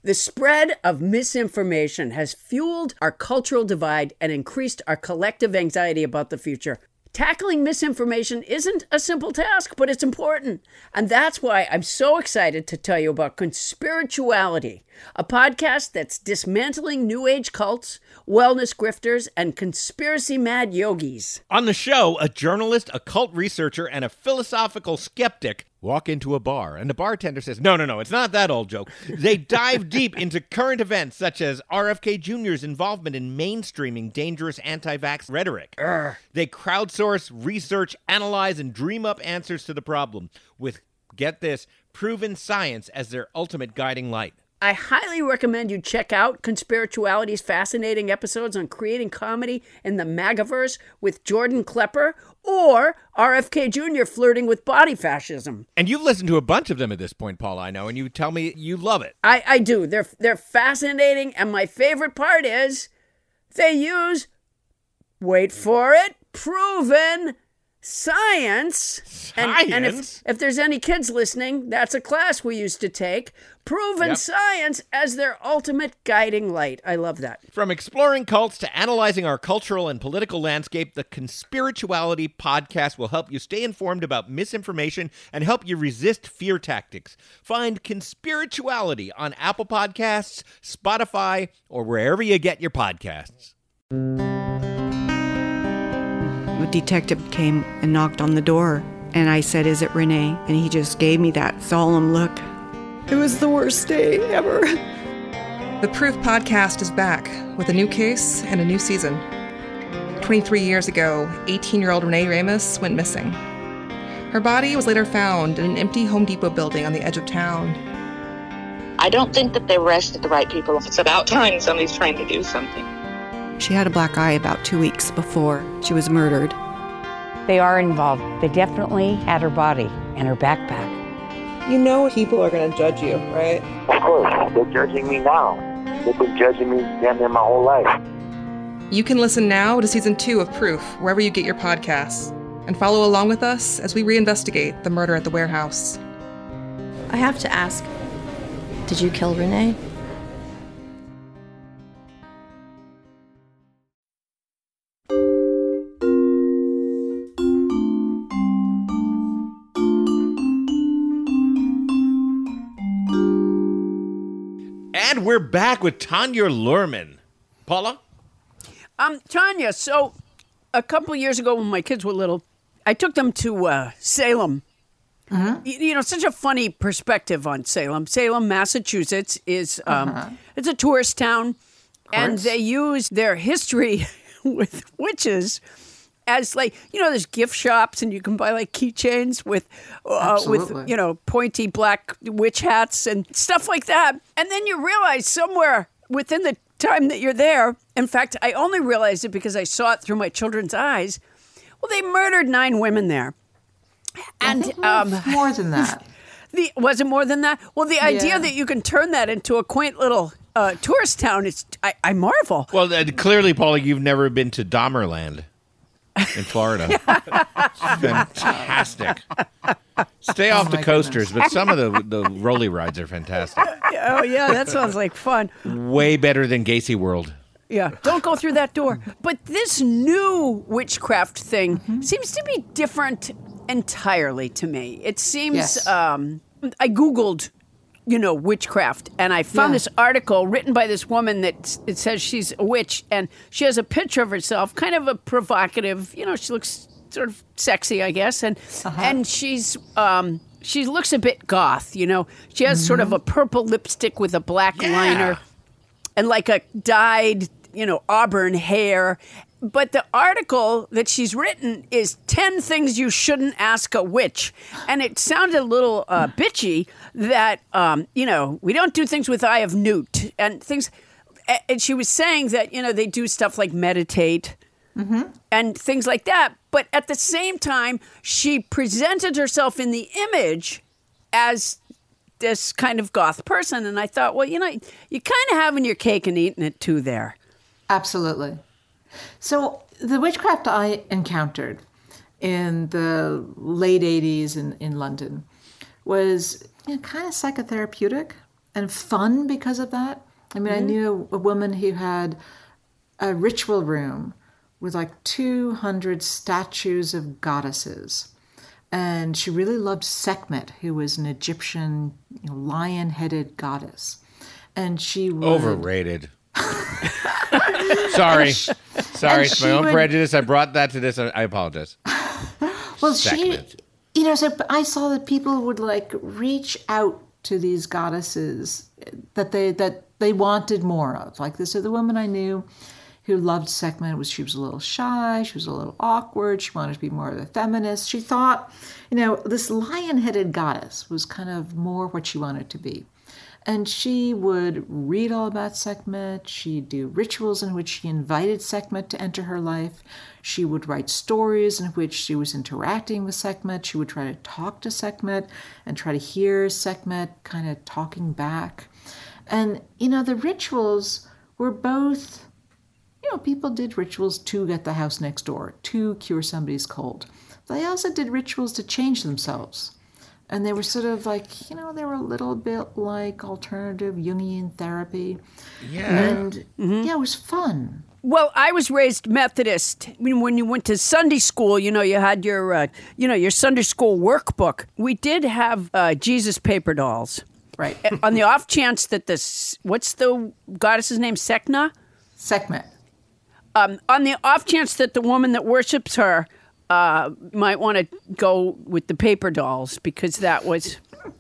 The spread of misinformation has fueled our cultural divide and increased our collective anxiety about the future. Tackling misinformation isn't a simple task, but it's important. And that's why I'm so excited to tell you about Conspirituality, a podcast that's dismantling New Age cults, wellness grifters, and conspiracy-mad yogis. On the show, a journalist, a cult researcher, and a philosophical skeptic walk into a bar, and the bartender says, no, no, no, it's not that old joke. They dive deep into current events such as R F K Junior's involvement in mainstreaming dangerous anti-vax rhetoric. Urgh. They crowdsource, research, analyze, and dream up answers to the problem with, get this, proven science as their ultimate guiding light. I highly recommend you check out Conspirituality's fascinating episodes on creating comedy in the MAGAverse with Jordan Klepper, or R F K Junior flirting with body fascism. And you've listened to a bunch of them at this point, Paula, I know, and you tell me you love it. I, I do. They're they're fascinating, and my favorite part is they use, wait for it, proven science. Science? And, and if, if there's any kids listening, that's a class we used to take. Proven yep. science as their ultimate guiding light. I love that. From exploring cults to analyzing our cultural and political landscape, the Conspirituality podcast will help you stay informed about misinformation and help you resist fear tactics. Find Conspirituality on Apple Podcasts, Spotify, or wherever you get your podcasts. A detective came and knocked on the door, and I said, "Is it Renee?" And he just gave me that solemn look. It was the worst day ever. The Proof podcast is back with a new case and a new season. twenty-three years ago, eighteen-year-old Renee Ramos went missing. Her body was later found in an empty Home Depot building on the edge of town. I don't think that they arrested the right people. It's about time somebody's trying to do something. She had a black eye about two weeks before she was murdered. They are involved. They definitely had her body and her backpack. You know people are going to judge you, right? Of course. They're judging me now. They've been judging me damn near my whole life. You can listen now to Season two of Proof, wherever you get your podcasts, and follow along with us as we reinvestigate the murder at the warehouse. I have to ask, did you kill Renee? And we're back with Tanya Luhrmann. Paula? Um, Tanya, so a couple years ago when my kids were little, I took them to uh, Salem. Uh-huh. You, you know, such a funny perspective on Salem. Salem, Massachusetts is um, uh-huh. it's a tourist town, and they use their history with witches as, like, you know, there's gift shops and you can buy like keychains with uh, with you know pointy black witch hats and stuff like that. And then you realize somewhere within the time that you're there, in fact, I only realized it because I saw it through my children's eyes. Well, they murdered nine women there. And I think um, more than that. The was it more than that? Well, the idea Yeah. that you can turn that into a quaint little uh, tourist town is I, I marvel. Well, uh, clearly, Paula, you've never been to Dahmerland in Florida. Fantastic. Stay off Oh, the my coasters, goodness. but some of the, the rolly rides are fantastic. Oh yeah, that sounds like fun. Way better than Gacy World. Yeah, don't go through that door. But this new witchcraft thing mm-hmm. seems to be different entirely to me. It seems, Yes. um, I Googled, you know, witchcraft, and I found Yeah. this article written by this woman that it says she's a witch, and she has a picture of herself, kind of a provocative, you know, she looks sort of sexy, I guess, and Uh-huh. and she's, um, she looks a bit goth, you know. She has mm-hmm. sort of a purple lipstick with a black Yeah. liner and like a dyed, you know, auburn hair. But the article that she's written is ten things you shouldn't ask a witch. And it sounded a little uh, bitchy that, um, you know, we don't do things with Eye of Newt and things. And she was saying that, you know, they do stuff like meditate mm-hmm. and things like that. But at the same time, she presented herself in the image as this kind of goth person. And I thought, well, you know, you're kind of having your cake and eating it too there. Absolutely. So the witchcraft I encountered in the late eighties in, in London was, you know, kind of psychotherapeutic. and fun because of that. I mean, mm-hmm. I knew a, a woman who had a ritual room with like two hundred statues of goddesses. And she really loved Sekhmet, who was an Egyptian, you know, lion-headed goddess. And she would... Overrated. Sorry. she, Sorry, it's my own would, prejudice. I brought that to this. I apologize. Well, Sekhmet. she, you know, so I saw that people would like reach out to these goddesses that they that they wanted more of. Like this, so the woman I knew who loved Sekhmet was she was a little shy, she was a little awkward, she wanted to be more of a feminist. She thought, you know, this lion-headed goddess was kind of more what she wanted to be. And she would read all about Sekhmet. She'd do rituals in which she invited Sekhmet to enter her life. She would write stories in which she was interacting with Sekhmet. She would try to talk to Sekhmet and try to hear Sekhmet kind of talking back. And, you know, the rituals were both, you know, people did rituals to get the house next door, to cure somebody's cold. They also did rituals to change themselves. And they were sort of like, you know, they were a little bit like alternative Jungian therapy. Yeah. And, Mm-hmm. yeah, it was fun. Well, I was raised Methodist. I mean, when you went to Sunday school, you know, you had your, uh, you know, your Sunday school workbook. We did have uh, Jesus paper dolls. Right. On the off chance that this, what's the goddess's name? Sekna? Sekhmet. Um, on the off chance that the woman that worships her uh, might want to go with the paper dolls, because that was,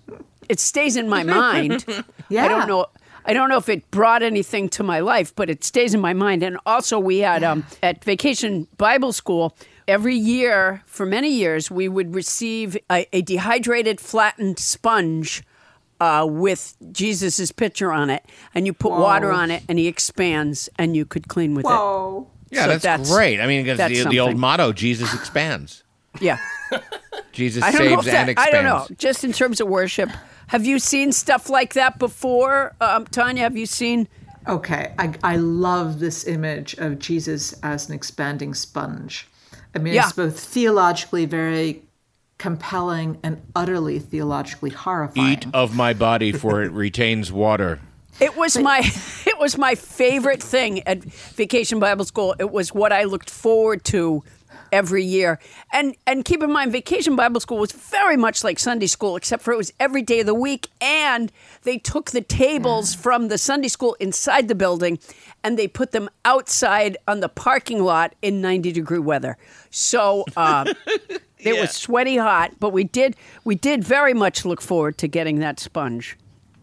it stays in my mind. Yeah. I don't know. I don't know if it brought anything to my life, but it stays in my mind. And also we had um, at Vacation Bible School, every year for many years, we would receive a, a dehydrated, flattened sponge uh, with Jesus's picture on it. And you put Whoa. water on it and he expands and you could clean with Whoa. it. Yeah, So that's, that's- great. I mean, because that's the, the old something. motto, Jesus expands. Yeah. Jesus I don't know saves if that, and expands. I don't know. Just in terms of worship. Have you seen stuff like that before? Um, Tanya, have you seen? Okay, I, I love this image of Jesus as an expanding sponge. I mean, Yeah. it's both theologically very compelling and utterly theologically horrifying. Eat of my body, for it retains water. It was my it was my favorite thing at Vacation Bible School. It was what I looked forward to every year. And and keep in mind, Vacation Bible School was very much like Sunday school, except for it was every day of the week. And they took the tables from the Sunday school inside the building and they put them outside on the parking lot in ninety degree weather. So uh, it Yeah. was sweaty hot, but we did we did very much look forward to getting that sponge.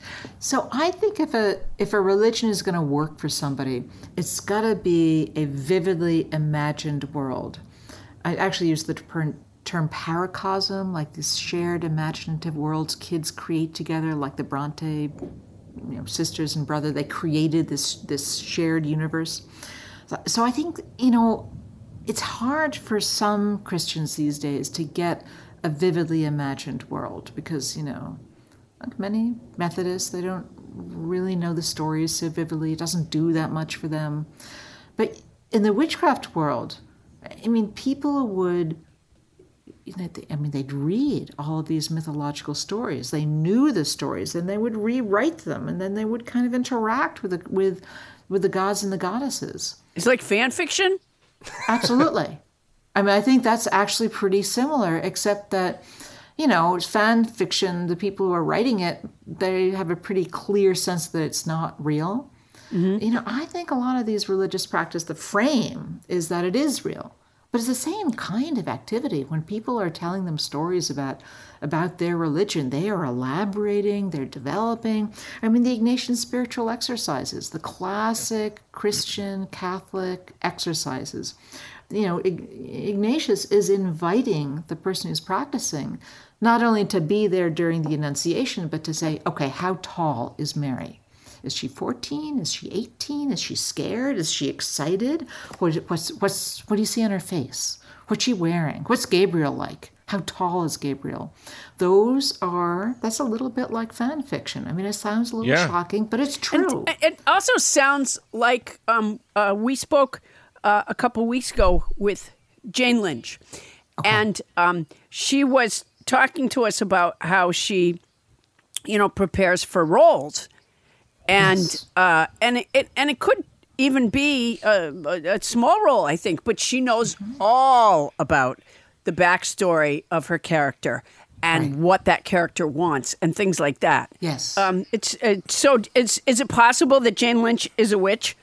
So I think if a if a religion is going to work for somebody, it's got to be a vividly imagined world. I actually use the term, term paracosm, like this shared imaginative worlds kids create together, like the Bronte, you know, sisters and brother. They created this this shared universe. So, so I think, you know, it's hard for some Christians these days to get a vividly imagined world because, you know, like many Methodists, they don't really know the stories so vividly. It doesn't do that much for them. But in the witchcraft world, I mean, people would, you know, they, I mean, they'd read all of these mythological stories. They knew the stories, and they would rewrite them, and then they would kind of interact with the, with, with the gods and the goddesses. It's like fan fiction? Absolutely. I mean, I think that's actually pretty similar, except that, you know, it's fan fiction. The people who are writing it, they have a pretty clear sense that it's not real. Mm-hmm. You know, I think a lot of these religious practice, the frame is that it is real. But it's the same kind of activity. When people are telling them stories about about their religion, they are elaborating, they're developing. I mean, the Ignatian spiritual exercises, the classic Christian Catholic exercises. You know, Ignatius is inviting the person who's practicing not only to be there during the Annunciation, but to say, okay, how tall is Mary? Is she fourteen? Is she eighteen? Is she scared? Is she excited? What, what's, what's, what do you see on her face? What's she wearing? What's Gabriel like? How tall is Gabriel? Those are, that's a little bit like fan fiction. I mean, it sounds a little Yeah. shocking, but it's true. And it also sounds like um, uh, we spoke uh, a couple weeks ago with Jane Lynch. And um, she was talking to us about how she, you know, prepares for roles. and Yes. uh, and it, it and it could even be a, a, a small role, I think. But she knows all about the backstory of her character and what that character wants and things like that. Yes. Um, it's, it's so. Is is it possible that Jane Lynch is a witch?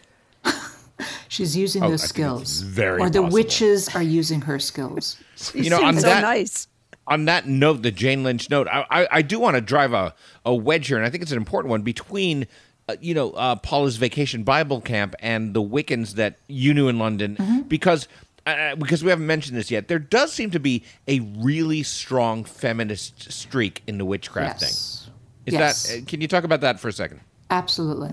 She's using Oh, I those think skills. it's very or the possible. witches are using her skills. You know, on so that, nice. On that note, the Jane Lynch note, I, I, I do want to drive a, a wedge here, and I think it's an important one between, uh, you know, uh, Paula's Vacation Bible Camp and the Wiccans that you knew in London, Mm-hmm. because uh, because we haven't mentioned this yet. There does seem to be a really strong feminist streak in the witchcraft Yes. thing. Is Yes. that? Uh, can you talk about that for a second? Absolutely.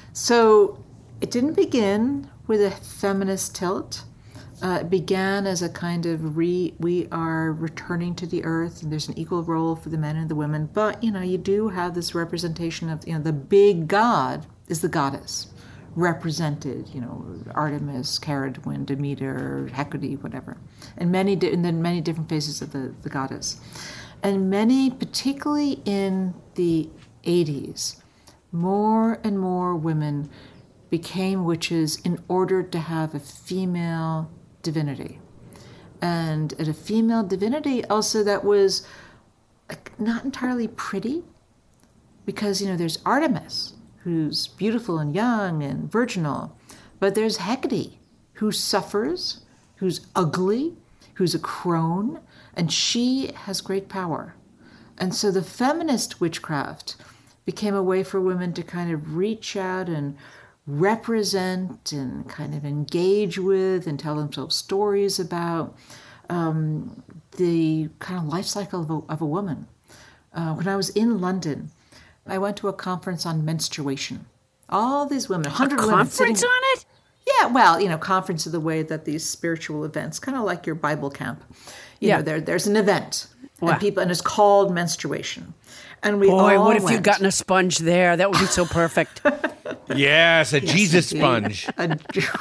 So it didn't begin with a feminist tilt. Uh, it began as a kind of re, we are returning to the earth, and there's an equal role for the men and the women. But, you know, you do have this representation of, you know, the big god is the goddess, represented, you know, Artemis, Caradwin, Demeter, Hecate, whatever, and many, di- and then many different faces of the, the goddess. And many, particularly in the eighties, more and more women became witches in order to have a female divinity. And at a female divinity also that was like, not entirely pretty, because, you know, there's Artemis, who's beautiful and young and virginal, but there's Hecate, who suffers, who's ugly, who's a crone, and she has great power. And so the feminist witchcraft became a way for women to kind of reach out and represent and kind of engage with and tell themselves stories about um, the kind of life cycle of a, of a woman. Uh, when I was in London, I went to a conference on menstruation. All these women, one hundred A women conference sitting, on it? Yeah, well, you know, conference is the way that these spiritual events, kind of like your Bible camp. You Yeah. know, there, there's an event, Wow. and people, and it's called menstruation. And we Boy, all what if you went. gotten a sponge there? That would be so perfect. Yes, a Yes, Jesus indeed. sponge. A-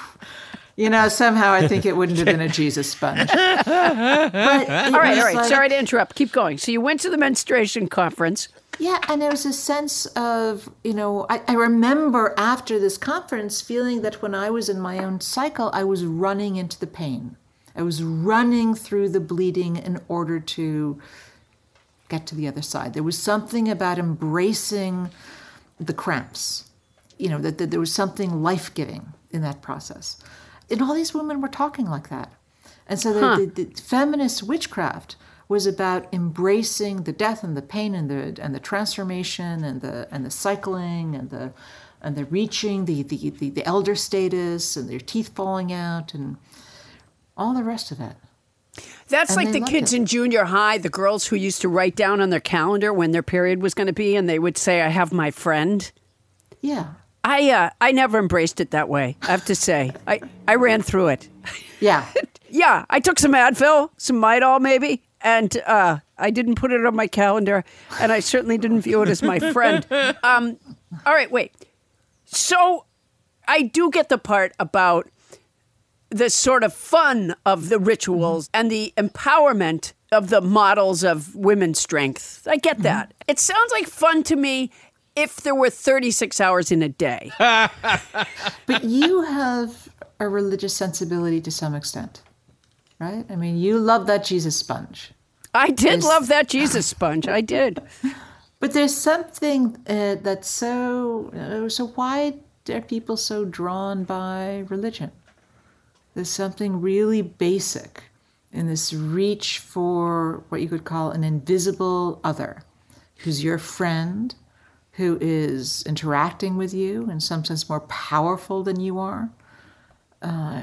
you know, somehow I think it wouldn't have been a Jesus sponge. But it all right, was all right. like- Sorry to interrupt. Keep going. So you went to the menstruation conference. Yeah, and there was a sense of, you know, I, I remember after this conference feeling that when I was in my own cycle, I was running into the pain. I was running through the bleeding in order to get to the other side. There was something about embracing the cramps, you know, that, that there was something life-giving in that process. And all these women were talking like that. And so the, Huh. the, the feminist witchcraft was about embracing the death and the pain and the and the transformation and the and the cycling and the and the reaching the the, the, the elder status and their teeth falling out and all the rest of it. That's And like they the loved kids it. in junior high, the girls who used to write down on their calendar when their period was going to be, and they would say, "I have my friend." Yeah. I uh, I never embraced it that way. I have to say, I I ran through it. Yeah. Yeah, I took some Advil, some Midol maybe, and uh, I didn't put it on my calendar, and I certainly didn't view it as my friend. Um, all right, wait. So I do get the part about the sort of fun of the rituals and the empowerment of the models of women's strength. I get that. It sounds like fun to me if there were thirty-six hours in a day. But you have a religious sensibility to some extent, right? I mean, you love that Jesus sponge. I did There's- love that Jesus sponge. I did. But there's something uh, that's so, uh, so why are people so drawn by religion? There's something really basic in this reach for what you could call an invisible other, who's your friend, who is interacting with you in some sense more powerful than you are. Uh,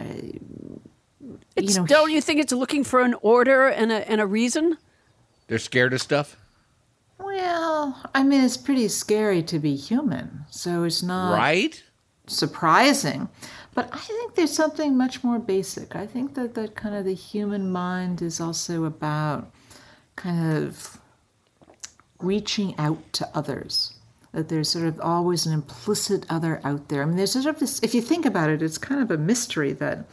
It's, you know, don't you think it's looking for an order and a, and a reason? They're scared of stuff. well, I mean, it's pretty scary to be human, so it's not Right? surprising. But I think there's something much more basic. I think that that kind of the human mind is also about kind of reaching out to others. That there's sort of always an implicit other out there. I mean, there's sort of this, if you think about it, it's kind of a mystery that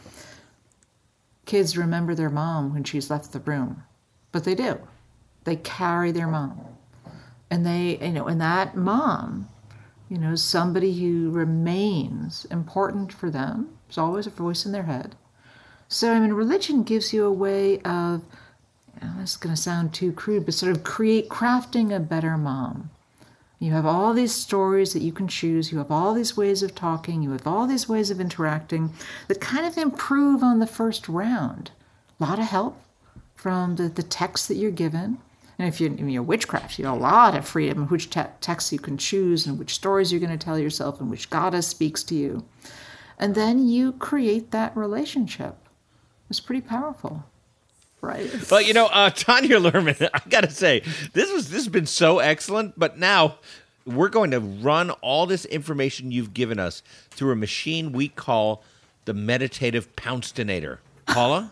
kids remember their mom when she's left the room. But they do. They carry their mom. And they, you know, and that mom, you know, somebody who remains important for them. There's always a voice in their head. So, I mean, religion gives you a way of, you know, this is going to sound too crude, but sort of create, crafting a better mom. You have all these stories that you can choose. You have all these ways of talking. You have all these ways of interacting that kind of improve on the first round. A lot of help from the, the text that you're given. And if you're in your witchcraft, you have a lot of freedom in which te- texts you can choose and which stories you're going to tell yourself and which goddess speaks to you. And then you create that relationship. It's pretty powerful. Right. Well, you know, uh, Tanya Luhrmann, I got to say, this was this has been so excellent. But now we're going to run all this information you've given us through a machine we call the Meditative Pouncetonator. Paula?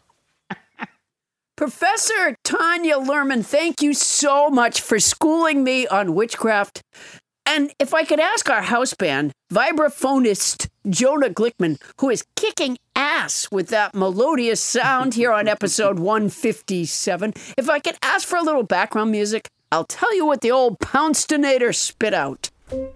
Professor Tanya Luhrmann, thank you so much for schooling me on witchcraft. And if I could ask our house band, vibraphonist Jonah Glickman, who is kicking ass with that melodious sound here on episode one fifty-seven, if I could ask for a little background music, I'll tell you what the old Pouncetonator spit out.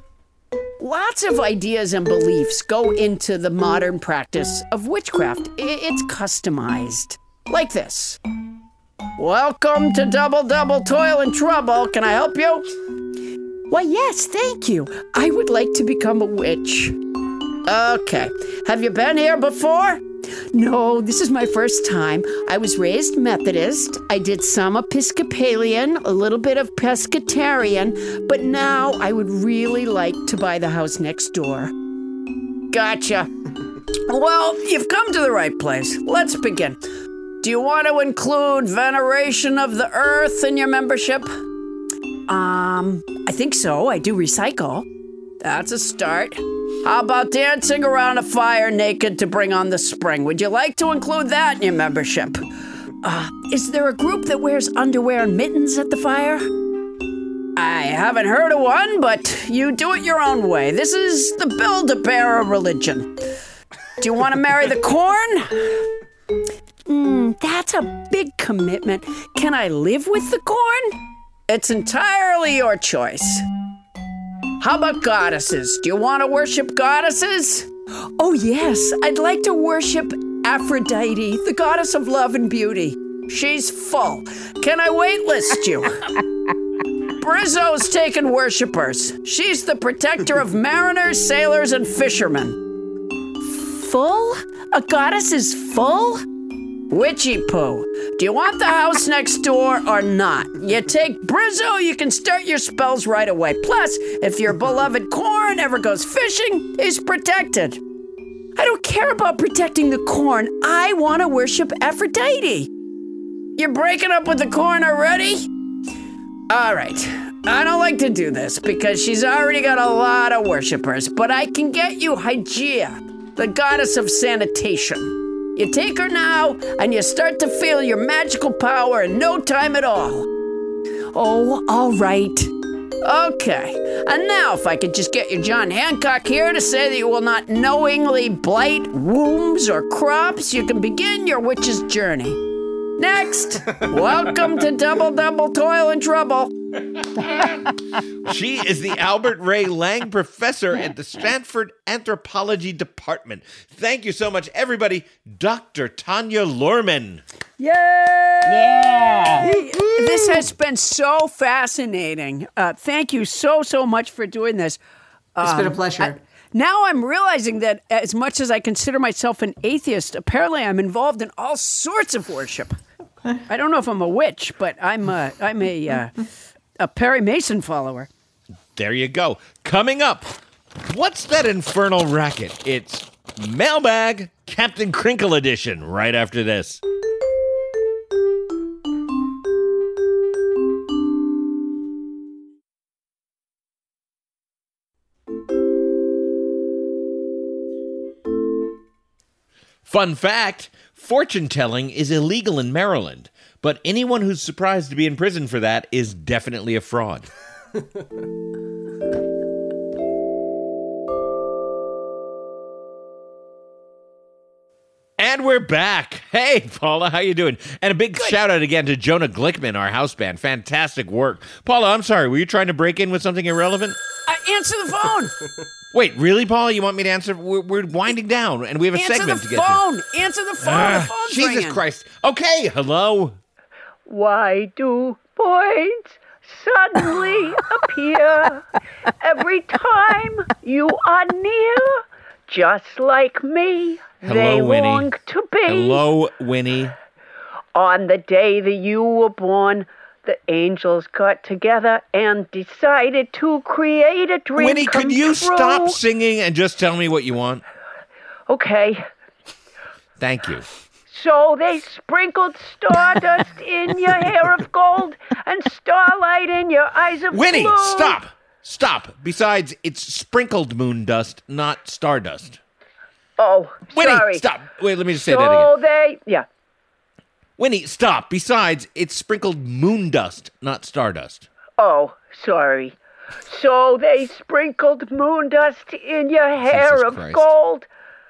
Lots of ideas and beliefs go into the modern practice of witchcraft. It's customized. Like this. Welcome to Double Double Toil and Trouble. Can I help you? Why, yes, thank you. I would like to become a witch. Okay. Have you been here before? No, this is my first time. I was raised Methodist. I did some Episcopalian, a little bit of pescatarian, but now I would really like to buy the house next door. Gotcha. Well, you've come to the right place. Let's begin. Do you want to include veneration of the earth in your membership? Um, I think so. I do recycle. That's a start. How about dancing around a fire naked to bring on the spring? Would you like to include that in your membership? Uh, is there a group that wears underwear and mittens at the fire? I haven't heard of one, but you do it your own way. This is the Build-A-Bear religion. Do you want to marry the corn? Mm, that's a big commitment. Can I live with the corn? It's entirely your choice. How about goddesses? Do you want to worship goddesses? Oh, yes. I'd like to worship Aphrodite, the goddess of love and beauty. She's full. Can I waitlist you? Brizzo's taken worshippers. She's the protector of mariners, sailors, and fishermen. Full? A goddess is full? Witchy poo. Do you want the house next door or not? You take Brizzo, you can start your spells right away. Plus, if your beloved corn ever goes fishing, he's protected. I don't care about protecting the corn. I want to worship Aphrodite. You're breaking up with the corn already? All right. I don't like to do this because she's already got a lot of worshippers, but I can get you Hygeia, the goddess of sanitation. You take her now, and you start to feel your magical power in no time at all. Oh, all right. Okay. And now, if I could just get your John Hancock here to say that you will not knowingly blight wombs or crops, you can begin your witch's journey. Next, welcome to Double Double Toil and Trouble. She is the Albert Ray Lang Professor at the Stanford Anthropology Department. Thank you so much, everybody. Doctor Tanya Luhrmann. Yay! Yeah! This has been so fascinating. Uh, thank you so, so much for doing this. It's um, been a pleasure. I, now I'm realizing that as much as I consider myself an atheist, apparently I'm involved in all sorts of worship. I don't know if I'm a witch, but I'm a, I'm a, uh, a Perry Mason follower. There you go. Coming up, what's that infernal racket? It's Mailbag Captain Crinkle edition right after this. Fun fact, fortune telling is illegal in Maryland, but anyone who's surprised to be in prison for that is definitely a fraud. And we're back. Hey, Paula, how you doing? And a big Good. shout out again to Jonah Glickman, our house band. Fantastic work. Paula, I'm sorry, were you trying to break in with something irrelevant? Uh, answer the phone. Wait, really, Paula? You want me to answer? We're, we're winding down, and we have a Answer segment the to get phone. to. Answer the phone. Ah, the phone's Jesus ringing. Christ. Okay, hello. Why do boys suddenly appear every time you are near? Just like me, Hello, they Winnie. long to be. Hello, Winnie. On the day that you were born, the angels got together and decided to create a dream Winnie, come could you true. stop singing and just tell me what you want? Okay. Thank you. So they sprinkled stardust in your hair of gold and starlight in your eyes of Winnie, blue. stop. Stop. Besides, it's sprinkled moon dust, not stardust. Oh, Winnie, sorry. stop. Wait, let me just say so that again. So they, yeah. Winnie, stop. Besides, it's sprinkled moon dust, not stardust. Oh, sorry. So they sprinkled moon dust in your hair Jesus of Christ. gold.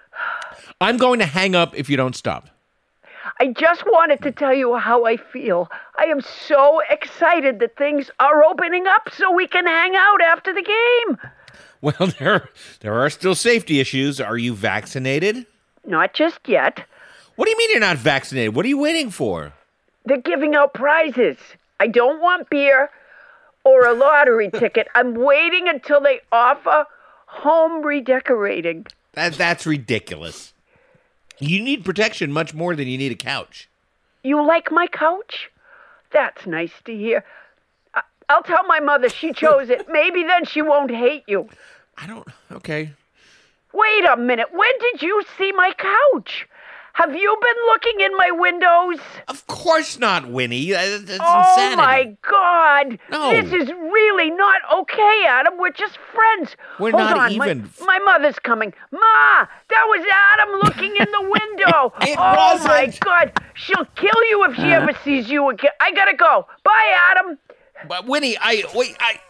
I'm going to hang up if you don't stop. I just wanted to tell you how I feel. I am so excited that things are opening up so we can hang out after the game. Well, there, there are still safety issues. Are you vaccinated? Not just yet. What do you mean you're not vaccinated? What are you waiting for? They're giving out prizes. I don't want beer or a lottery ticket. I'm waiting until they offer home redecorating. That, that's ridiculous. You need protection much more than you need a couch. You like my couch? That's nice to hear. I- I'll tell my mother she chose it. Maybe then she won't hate you. I don't... Okay. Wait a minute. When did you see my couch? Have you been looking in my windows? Of course not, Winnie. That's oh, insanity. my God. No. This is really not okay, Adam. We're just friends. We're Hold not on. even. My, my mother's coming. Ma, that was Adam looking in the window. It oh, wasn't. my God. She'll kill you if she Uh. ever sees you again. I gotta go. Bye, Adam. But Winnie, I... Wait, I...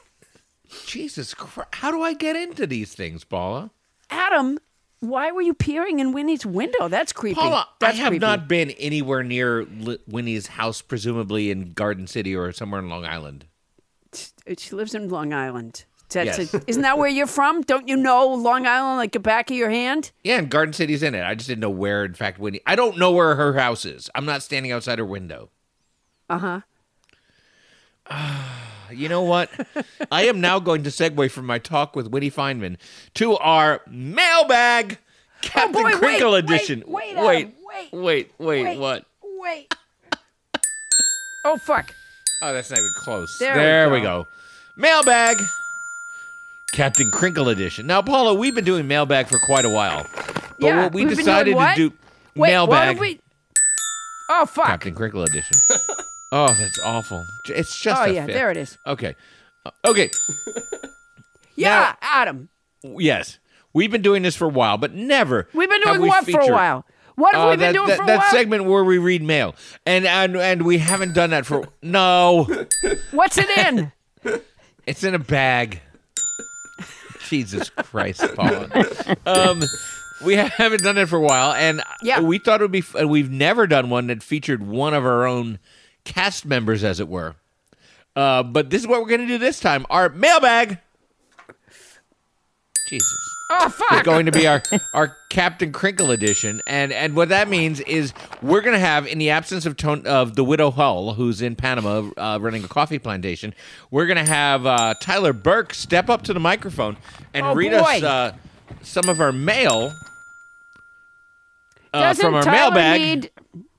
Jesus Christ. How do I get into these things, Paula? Adam, why were you peering in Winnie's window? That's creepy. Paula, That's I have creepy. not been anywhere near Li- Winnie's house, presumably in Garden City or somewhere in Long Island. She lives in Long Island. That's Yes. a, isn't that where you're from? Don't you know Long Island like the back of your hand? Yeah, and Garden City's in it. I just didn't know where, in fact, Winnie... I don't know where her house is. I'm not standing outside her window. Uh-huh. You know what? I am now going to segue from my talk with Winnie Feynman to our mailbag, Captain Oh, boy, Crinkle wait, edition. wait, wait, wait, Adam, wait, wait, wait, wait. what? Wait. Oh, fuck. Oh, that's not even close. There we we go. Mailbag, Captain Crinkle edition. Now, Paula, we've been doing mailbag for quite a while, but Yeah, what we we've been decided doing what? to do Wait, mailbag, what have we... Oh, fuck. Captain Crinkle edition. Oh, that's awful. It's just Oh, a yeah, fit. there it is. Okay. Uh, okay. Yeah, Adam. Yes. We've been doing this for a while, but never. We've been have doing we what for a featured- while? What have Uh, we been that, doing that, for a that while? segment where we read mail, and and and we haven't done that for no. What's it in? It's in a bag. Jesus Christ, Paula. Um, we haven't done it for a while, and Yeah. we thought it would be. f- We've never done one that featured one of our own cast members, as it were. Uh, but this is what we're going to do this time. Our mailbag. Jesus. Oh, fuck. Is going to be our, our Captain Crinkle edition, and and what that means is we're going to have, in the absence of Ton- of the widow Hull, who's in Panama uh, running a coffee plantation, we're going to have uh, Tyler Burke step up to the microphone and Oh, read boy. us uh, some of our mail uh, Doesn't from our Tyler mailbag. need...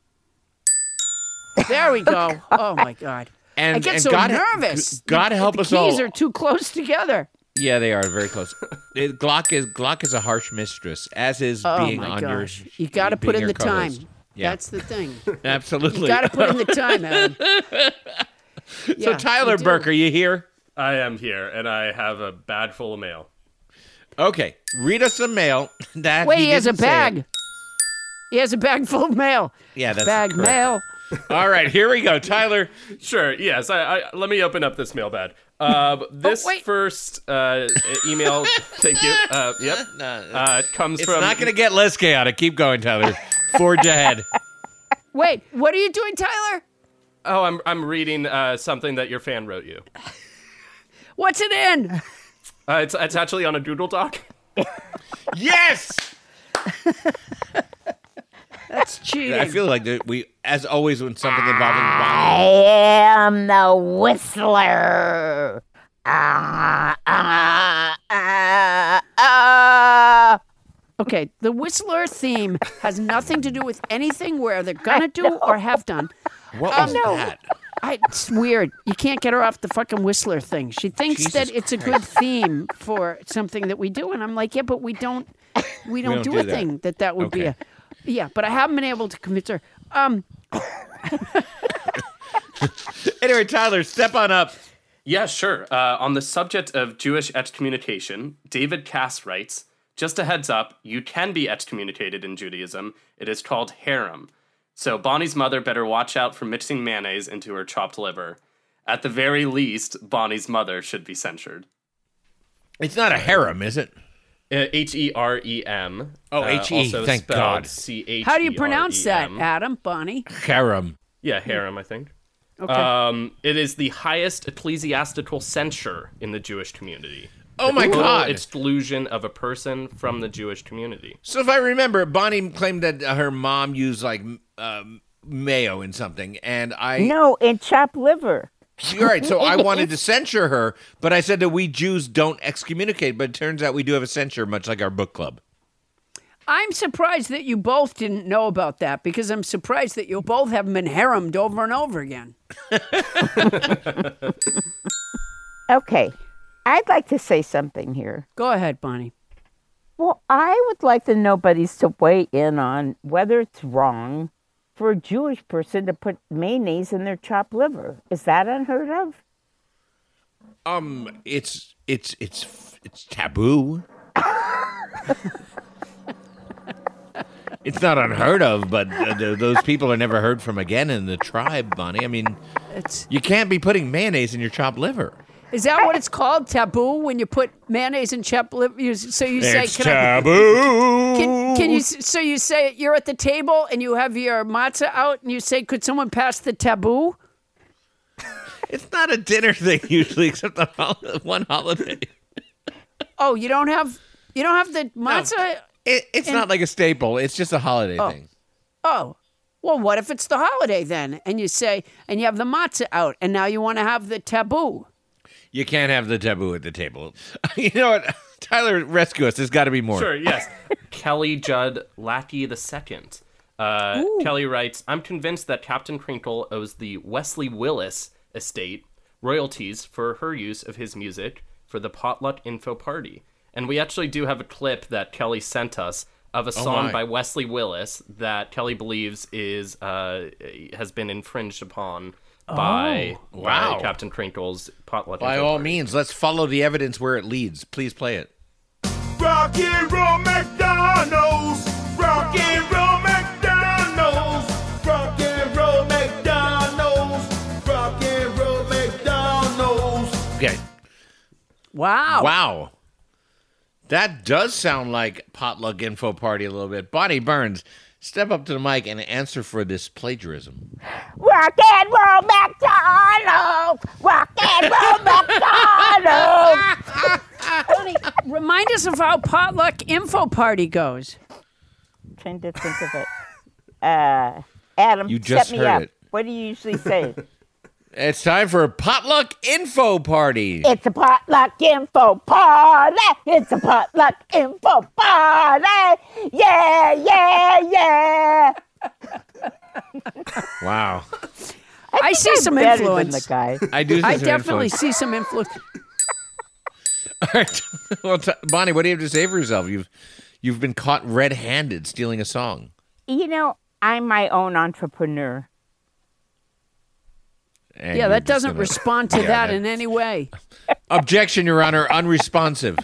There we go. Oh, my God. And- I get and so God- nervous. God The- help the us keys all. are too close together. Yeah, they are very close. It, Glock is Glock is a harsh mistress, as is Oh, being my on gosh. your. You got to being put in your the co-host. time. Yeah. That's the thing. Absolutely. You got to put in the time, Adam. So Yeah, Tyler you do. Burke, are you here? I am here, and I have a bag full of mail. Okay, read us some mail. That Wait, he, has a didn't say bag. it. He has a bag full of mail. Yeah, that's bag correct. mail. All right, here we go, Tyler. Sure. Yes. I, I let me open up this mailbag. Uh, this first uh, e- email. Thank you. Uh, yep. Uh, it comes It's from. not going to get less chaotic. Keep going, Tyler. Forge ahead. Wait, what are you doing, Tyler? Oh, I'm I'm reading uh, something that your fan wrote you. What's it in? Uh, it's it's actually on a Doodle Doc. Yes. That's cheating. I feel like that we, as always, when something involving I am the whistler. Ah, ah, ah, ah. Okay, the Whistler theme has nothing to do with anything we're either gonna do or have done. What Um, was that? I, it's weird. You can't get her off the fucking Whistler thing. She thinks Jesus that it's a good theme for something that we do, and I'm like, yeah, but we don't. We don't, don't do, do a that. thing that that would be Okay. a. Yeah, but I haven't been able to convince her. Um. Anyway, Tyler, step on up. Yeah, sure. Uh, on the subject of Jewish excommunication, David Cass writes, just a heads up, you can be excommunicated in Judaism. It is called harem. So Bonnie's mother better watch out for mixing mayonnaise into her chopped liver. At the very least, Bonnie's mother should be censured. It's not a harem, is it? Uh, H E R E M. Oh, uh, H E, also thank spelled God. C H E R E M. How do you pronounce that, Adam? Bonnie? Harem. Yeah, harem, I think. Okay. Um, it is the highest ecclesiastical censure in the Jewish community. Oh The my total God. exclusion of a person from the Jewish community. So if I remember, Bonnie claimed that uh, her mom used like um, mayo in something, and I No, in chopped liver. You're right. So I wanted to censure her, but I said that we Jews don't excommunicate. But it turns out we do have a censure, much like our book club. I'm surprised that you both didn't know about that because I'm surprised that you both haven't been haremed over and over again. Okay, I'd like to say something here. Go ahead, Bonnie. Well, I would like the nobodies to weigh in on whether it's wrong for a Jewish person to put mayonnaise in their chopped liver. Is that unheard of? Um, it's it's it's it's taboo. It's not unheard of, but uh, th- those people are never heard from again in the tribe, Bonnie. I mean, It's you can't be putting mayonnaise in your chopped liver. Is that what it's called? Taboo? When you put mayonnaise in chopped liver? You, so you say, It's can I- taboo. Can, can you? So you say you're at the table and you have your matzah out and you say, "Could someone pass the taboo?" It's not a dinner thing usually, except on hol- one holiday. Oh, you don't have you don't have the matzah. It, it's in- not like a staple. It's just a holiday Oh. thing. Oh, well, what if it's the holiday then? And you say, and you have the matzah out, and now you want to have the taboo. You can't have the taboo at the table. You know what? Tyler, rescue us. There's got to be more. Sure, yes. Kelly Judd Lackey the Second. Uh, Kelly writes, I'm convinced that Captain Crinkle owes the Wesley Willis estate royalties for her use of his music for the Potluck Info Party. And we actually do have a clip that Kelly sent us of a Oh, song my. by Wesley Willis that Kelly believes is uh, has been infringed upon by, Oh, wow. by Captain Crinkle's Potluck By Info all Party. means, let's follow the evidence where it leads. Please play it. Rock and roll McDonald's. Rock and roll McDonald's. Rock and roll McDonald's. Rock and roll McDonald's. Okay. Wow. Wow. That does sound like Potluck Info Party a little bit. Bonnie Burns, step up to the mic and answer for this plagiarism. Rock and roll McDonald's! Rock and roll McDonald's! Bonnie, remind us of how Potluck Info Party goes. Trying to think of it. Uh, Adam, You just set me heard up. it. What do you usually say? It's time for a Potluck Info Party. It's a potluck info party. It's a potluck info party. Yeah, yeah, yeah. Wow. I, think see I'm some better than influence. the guy. I do see I some definitely influence. see some influence. All right. Well, t- Bonnie, what do you have to say for yourself? You've you've been caught red-handed stealing a song. You know, I'm my own entrepreneur. And Yeah, you're that just doesn't gonna- respond to Yeah, that that- in any way. Objection, Your Honor. Unresponsive.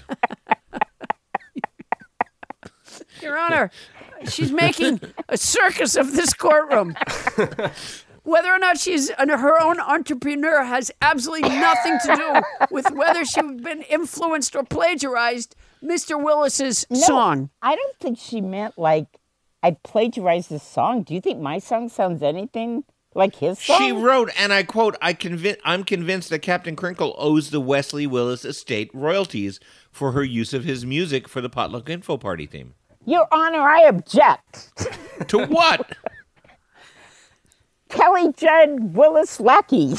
Your Honor, she's making a circus of this courtroom. Whether or not she's an, her own entrepreneur has absolutely nothing to do with whether she's been influenced or plagiarized Mister Willis's No, song. I don't think she meant like I plagiarized the song. Do you think my song sounds anything Like his song? She wrote, and I quote, I convi- I'm convinced that Captain Crinkle owes the Wesley Willis estate royalties for her use of his music for the Potluck Info Party theme. Your Honor, I object. To what? Kelly Judd Willis Lackey.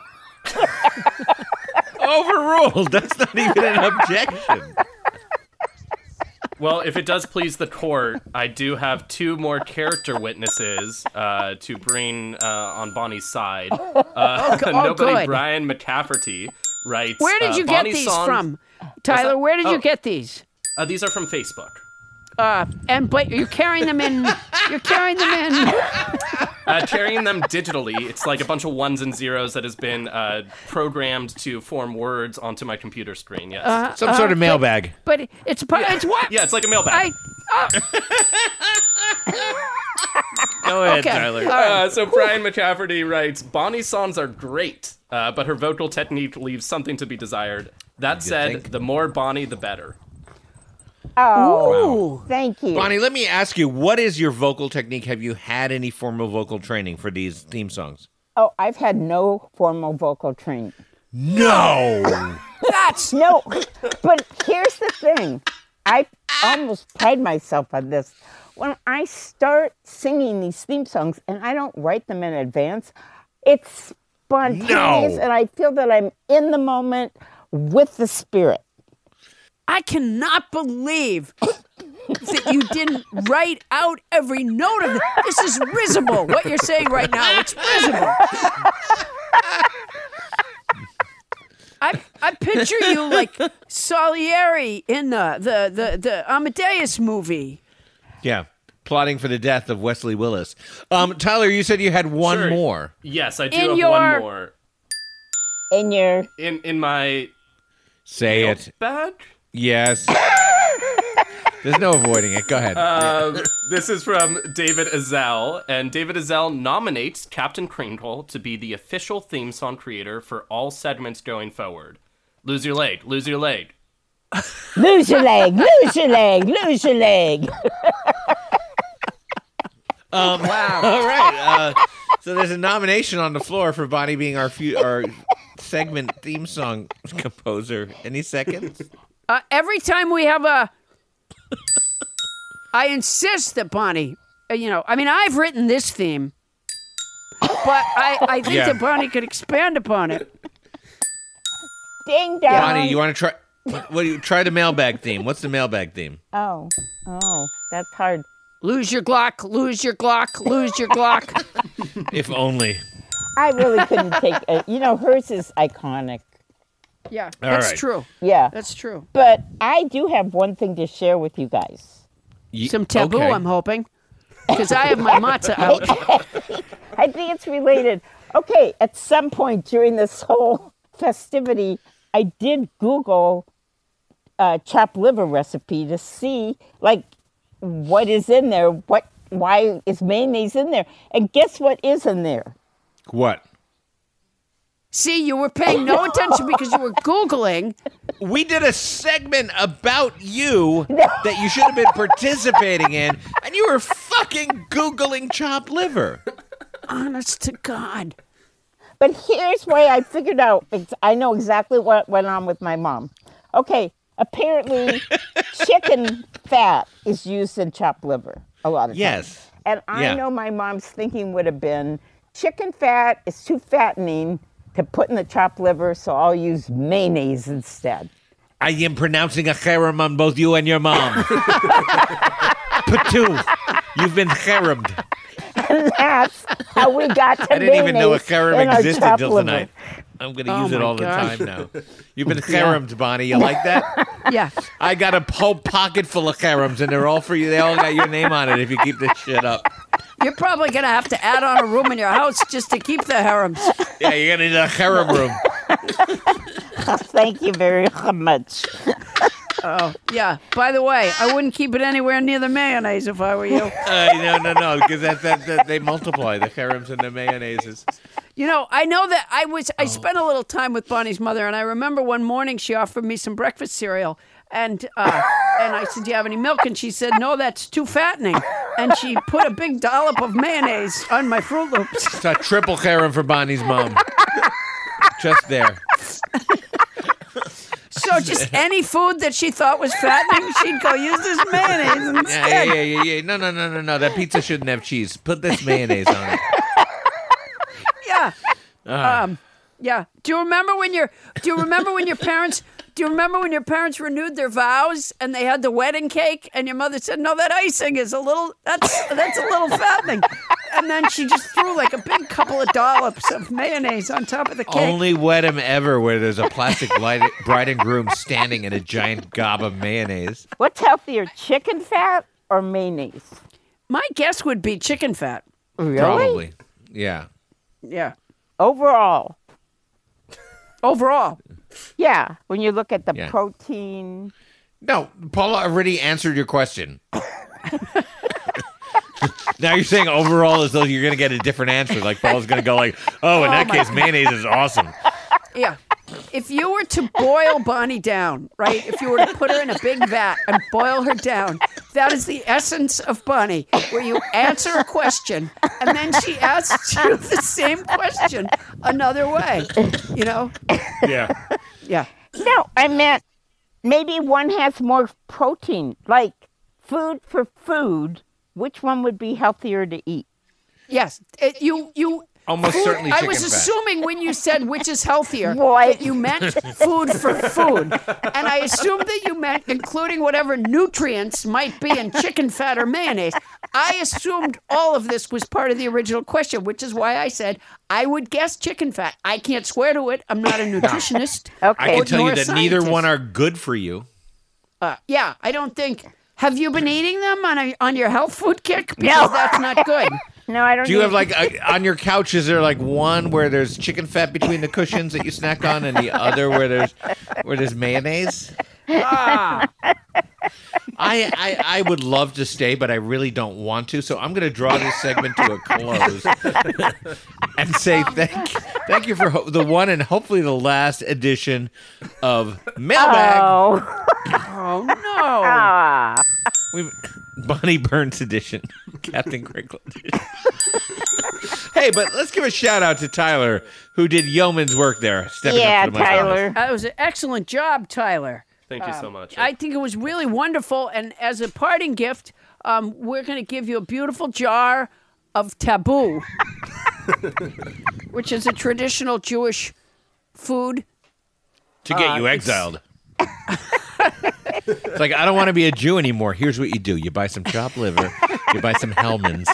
Overruled. That's not even an objection. Well, if it does please the court, I do have two more character witnesses uh, to bring uh, on Bonnie's side. Uh, Oh, go- oh, Nobody good. Brian McCafferty writes. Where did uh, you get Bonnie's these songs- from? What's Tyler, that? where did Oh, you get these? Uh, these are from Facebook. Uh, and but you're carrying them in. You're carrying them in. Uh, carrying them digitally, it's like a bunch of ones and zeros that has been uh, programmed to form words onto my computer screen. Yes, Uh, Some uh, sort of mailbag. But, but it's a part. It's what? yeah, it's like a mailbag. I. Go ahead, Okay. Tyler. All right. Uh, so Brian McCafferty writes, Bonnie's songs are great, uh, but her vocal technique leaves something to be desired. That said, think? the more Bonnie, the better. Oh, thank you. Bonnie, let me ask you, what is your vocal technique? Have you had any formal vocal training for these theme songs? Oh, I've had no formal vocal training. No! That's no. But here's the thing. I almost pride myself on this. When I start singing these theme songs, and I don't write them in advance, it's spontaneous, No. and I feel that I'm in the moment with the spirit. I cannot believe that you didn't write out every note of it. This is risible. What you're saying right now, it's risible. I I picture you like Salieri in the the the, the Amadeus movie. Yeah, plotting for the death of Wesley Willis. Um, Tyler, you said you had one Sure. more. Yes, I do In have your- one more. In your In in my Say it. bag? Yes. There's no avoiding it. Go ahead. Um, this is from David Azell, and David Azell nominates Captain Crinkle to be the official theme song creator for all segments going forward. Lose your leg, lose your leg. lose your leg, lose your leg, lose your leg. Um, wow. All right. Uh, so there's a nomination on the floor for Bonnie being our fu- our segment theme song composer. Any seconds? Uh, every time we have a, I insist that Bonnie, uh, you know, I mean, I've written this theme, but I, I think Yeah. that Bonnie could expand upon it. Ding dong. Bonnie, you want to try? What do you try the mailbag theme? What's the mailbag theme? Oh, oh, that's hard. Lose your Glock, lose your Glock, lose your Glock. If only. I really couldn't take it. You know, hers is iconic. Yeah, All that's right. true. Yeah. That's true. But I do have one thing to share with you guys. Ye- Some taboo, okay. I'm hoping, because I have my matzah out. I think it's related. Okay, at some point during this whole festivity, I did Google uh, chopped liver recipe to see, like, what is in there. What? Why is mayonnaise in there? And guess what is in there? What? See, you were paying no attention because you were Googling. We did a segment about you that you should have been participating in, and you were fucking Googling chopped liver. Honest to God. But here's why I figured out. ex- I know exactly what went on with my mom. Okay, apparently chicken fat is used in chopped liver a lot of times. Yes. And I Yeah. know my mom's thinking would have been chicken fat is too fattening to put in the chopped liver, so I'll use mayonnaise instead. I am pronouncing a cherem on both you and your mom. Patu, you've been cheremed. And that's how we got to I didn't even know a mayonnaise cherem in our existed chopped till liver. tonight. I'm going to Oh use it my all the gosh. time now. You've been cheremed, Bonnie. You like that? Yeah. I got a whole pocket full of cherems, and they're all for you. They all got your name on it if you keep this shit up. You're probably going to have to add on a room in your house just to keep the harems. Yeah, you're going to need a cherem room. Thank you very much. Oh, yeah. By the way, I wouldn't keep it anywhere near the mayonnaise if I were you. Uh, no, no, no, because that, that, that, they multiply, the cherems and the mayonnaises. You know, I know that I was. I spent a little time with Bonnie's mother, and I remember one morning she offered me some breakfast cereal, and uh, and I said, "Do you have any milk?" And she said, "No, that's too fattening." and she put a big dollop of mayonnaise on my Fruit Loops. It's a triple harem for Bonnie's mom. Just there. So just any food that she thought was fattening, she'd go use this mayonnaise Yeah, instead. yeah, yeah, yeah, yeah. No, no, no, no, no. That pizza shouldn't have cheese. Put this mayonnaise on it. Yeah. Ah. Um, yeah. Do you remember when your Do you remember when your parents? Do you remember when your parents renewed their vows and they had the wedding cake and your mother said, "No, that icing is a little. That's that's a little fattening," and then she just threw like a big couple of dollops of mayonnaise on top of the cake. Only wedding ever where there's a plastic bride bride and groom standing in a giant gob of mayonnaise. What's healthier, chicken fat or mayonnaise? My guess would be chicken fat. Really? Probably. Yeah. Yeah. Overall. Overall. Yeah. When you look at the Yeah. protein. No, Paula already answered your question. Now you're saying overall as though you're going to get a different answer. Like Paula's going to go like, oh, in Oh that my case, God. mayonnaise is awesome. Yeah. If you were to boil Bonnie down, right? If you were to put her in a big vat and boil her down, that is the essence of Bonnie, where you answer a question and then she asks you the same question another way. You know? Yeah. Yeah. No, I meant maybe one has more protein. Like food for food, which one would be healthier to eat? Yes. It, you, you. Almost food- certainly I chicken was fat. assuming when you said which is healthier, What? that you meant food for food. And I assumed that you meant including whatever nutrients might be in chicken fat or mayonnaise. I assumed all of this was part of the original question, which is why I said I would guess chicken fat. I can't swear to it. I'm not a nutritionist. Okay. I can or- tell nor you a that neither scientist. one are good for you. Uh, yeah, I don't think. Have you been eating them on a, on your health food kick? Because No. that's not good. No, I don't Do you eat- have like a, on your couch? Is there like one where there's chicken fat between the cushions that you snack on, and the other where there's where there's mayonnaise? Ah. I, I I would love to stay, but I really don't want to. So I'm going to draw this segment to a close and say thank thank you for ho- the one and hopefully the last edition of Mailbag. Oh. Oh, no. Ah. We've, Bonnie Burns edition, Captain Crinkle edition. Hey, but let's give a shout out to Tyler, who did yeoman's work there. Stepping Yeah, up to the mic. Tyler. That was an excellent job, Tyler. Thank you so Um, much. I think it was really wonderful. And as a parting gift, um, we're going to give you a beautiful jar of taboo, which is a traditional Jewish food. To get Uh, you it's- exiled. It's like, I don't want to be a Jew anymore. Here's what you do. You buy some chopped liver. You buy some Hellman's.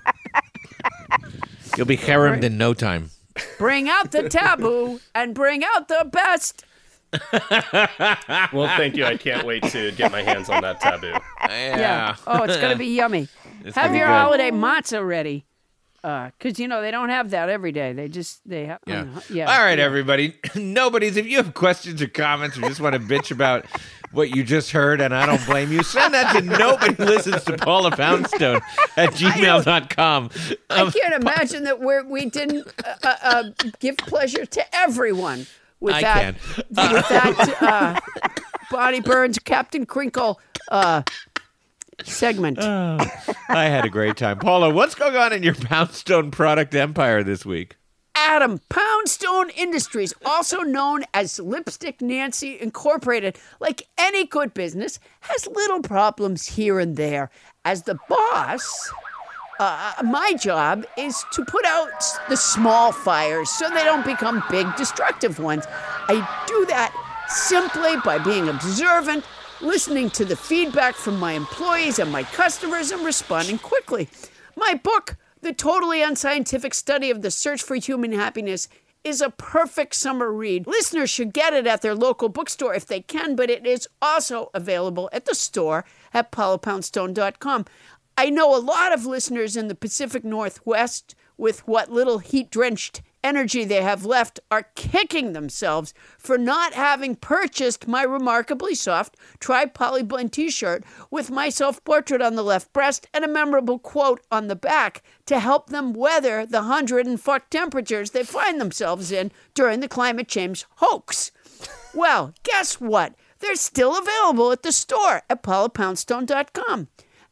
You'll be haremmed in no time. Bring out the taboo and bring out the best. Well, thank you. I can't wait to get my hands on that taboo. Yeah. Oh, it's going to be yummy. It's Have gonna be your good. holiday matzah ready. Because, you know, they don't have that every day. They just, they have. Yeah. uh, yeah. All right, yeah. everybody. Nobody's, if you have questions or comments or just want to bitch about what you just heard, and I don't blame you, send that to nobody listens to Paula Poundstone at gmail dot com. I can't imagine that we're, we didn't uh, uh, uh, give pleasure to everyone with I that. can. With that, uh, Bonnie Burns, Captain Crinkle uh, segment. Oh, I had a great time. Paula, what's going on in your Poundstone product empire this week? Adam, Poundstone Industries, also known as Lipstick Nancy Incorporated, like any good business, has little problems here and there. As the boss, uh, my job is to put out s- the small fires so they don't become big, destructive ones. I do that simply by being observant, listening to the feedback from my employees and my customers, and responding quickly. My book, The Totally Unscientific Study of the Search for Human Happiness, is a perfect summer read. Listeners should get it at their local bookstore if they can, but it is also available at the store at paula poundstone dot com. I know a lot of listeners in the Pacific Northwest, with what little heat-drenched energy they have left, are kicking themselves for not having purchased my remarkably soft tri-polyblend t-shirt with my self-portrait on the left breast and a memorable quote on the back to help them weather the hundred and fuck temperatures they find themselves in during the climate change hoax. Well, guess what? They're still available at the store at paula poundstone dot com.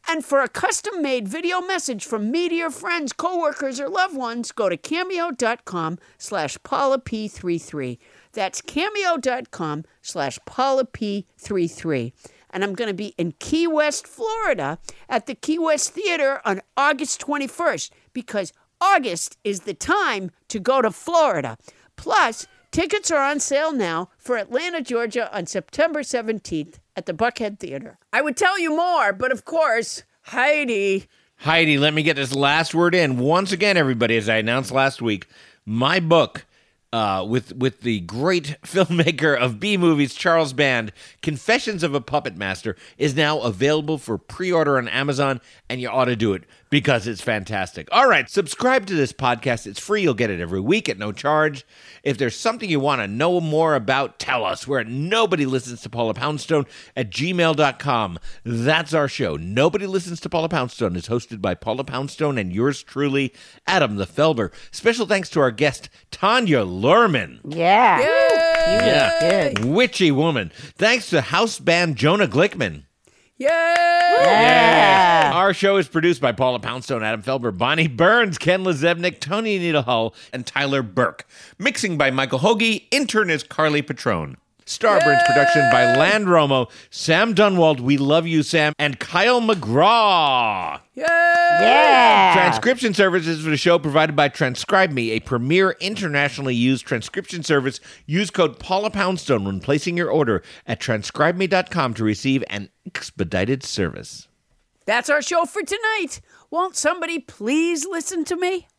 And for a custom-made video message from me to your friends, coworkers, or loved ones, go to cameo.com slash Paula P33. That's cameo.com slash Paula P33. And I'm going to be in Key West, Florida at the Key West Theater on August twenty-first because August is the time to go to Florida. Plus, tickets are on sale now for Atlanta, Georgia on September seventeenth at the Buckhead Theater. I would tell you more, but of course, Heidi. Heidi, let me get this last word in. Once again, everybody, as I announced last week, my book uh, with, with the great filmmaker of B-movies, Charles Band, Confessions of a Puppet Master, is now available for pre-order on Amazon, and you ought to do it because it's fantastic. All right, subscribe to this podcast. It's free. You'll get it every week at no charge. If there's something you want to know more about, tell us. We're at Nobody Listens to Paula Poundstone at gmail dot com. That's our show. Nobody Listens to Paula Poundstone is hosted by Paula Poundstone and yours truly, Adam the Felber. Special thanks to our guest, Tanya Luhrmann. Yeah. Yay! Yeah. Witchy woman. Thanks to house band Jonah Glickman. Yay! Yeah. Our show is produced by Paula Poundstone, Adam Felber, Bonnie Burns, Ken Lezebnik, Tony Anita Hull, and Tyler Burke. Mixing by Michael Hoagie. Intern is Carly Patrone. Starburns production by Land Romo, Sam Dunwald, we love you, Sam, and Kyle McGraw. Yay! Yeah. Transcription services for the show provided by Transcribe Me, a premier internationally used transcription service. Use code Paula Poundstone when placing your order at transcribe me dot com to receive an expedited service. That's our show for tonight. Won't somebody please listen to me?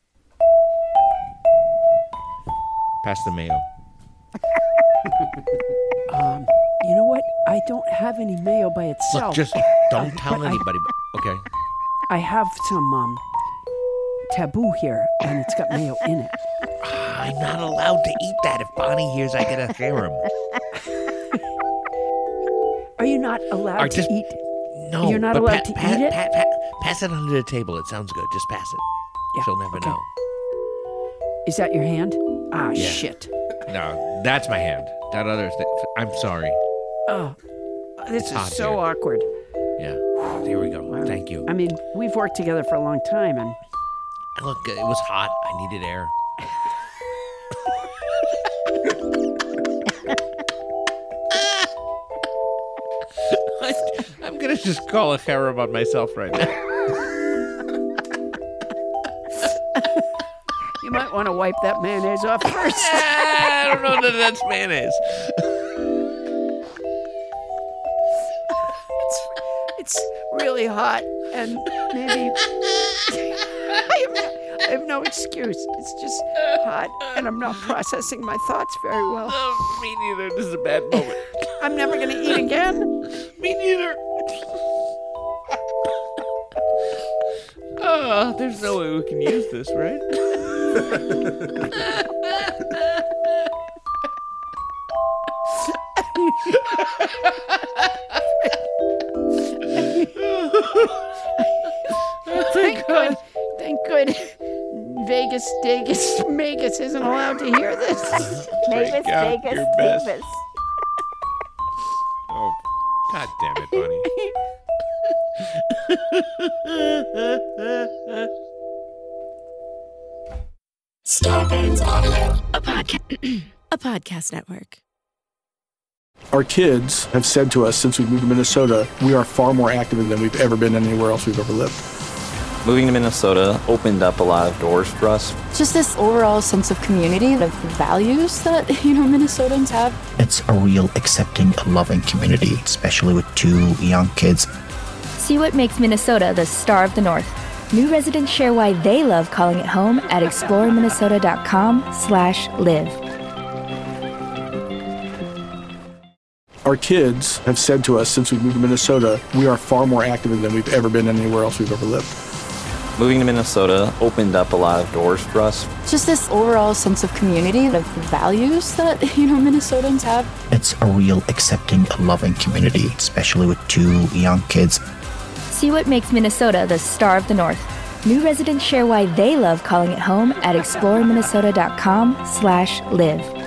Pass the mayo. um, you know what? I don't have any mayo by itself. Look, just don't tell But I- anybody. Okay. I have some um taboo here, and it's got mayo in it. I'm not allowed to eat that. If Bonnie hears, I get a harem. Are you not allowed Or to just- eat? No. You're not but allowed pa- to pa- eat it? pa- pa- pass it under the table. It sounds good. Just pass it. Yeah, She'll never okay. know. Is that your hand? Ah, Yeah. shit. No, that's my hand. That other thing. I'm sorry. Oh, this It's is hot so here. awkward. Yeah. Here we go. Thank you. I mean, we've worked together for a long time, and Look, it was hot. I needed air. I'm going to just call a harem on myself right now. you might want to wipe that mayonnaise off first. I don't know that that's mayonnaise. it's it's really hot, and maybe I, have, I have no excuse. It's just hot, and I'm not processing my thoughts very well. Oh, me neither. This is a bad moment. I'm never going to eat again. Me neither. Oh, there's no way we can use this, right? Thank good. Thank good. Vegas, Vegas, Vegas isn't allowed to hear this. Vegas, Break out Vegas, your best. Vegas. Oh, God damn it, Bunny. Starburns Audio, a podcast, a podcast network. Our kids have said to us since we moved to Minnesota, we are far more active than we've ever been anywhere else we've ever lived. Moving to Minnesota opened up a lot of doors for us. Just this overall sense of community, of values that, you know, Minnesotans have. It's a real accepting, loving community, especially with two young kids. See what makes Minnesota the star of the North. New residents share why they love calling it home at explore minnesota dot com slash live. Our kids have said to us since we moved to Minnesota, we are far more active than we've ever been anywhere else we've ever lived. Moving to Minnesota opened up a lot of doors for us. Just this overall sense of community, of values that, you know, Minnesotans have. It's a real accepting, loving community, especially with two young kids. See what makes Minnesota the star of the North. New residents share why they love calling it home at explore minnesota dot com slash live.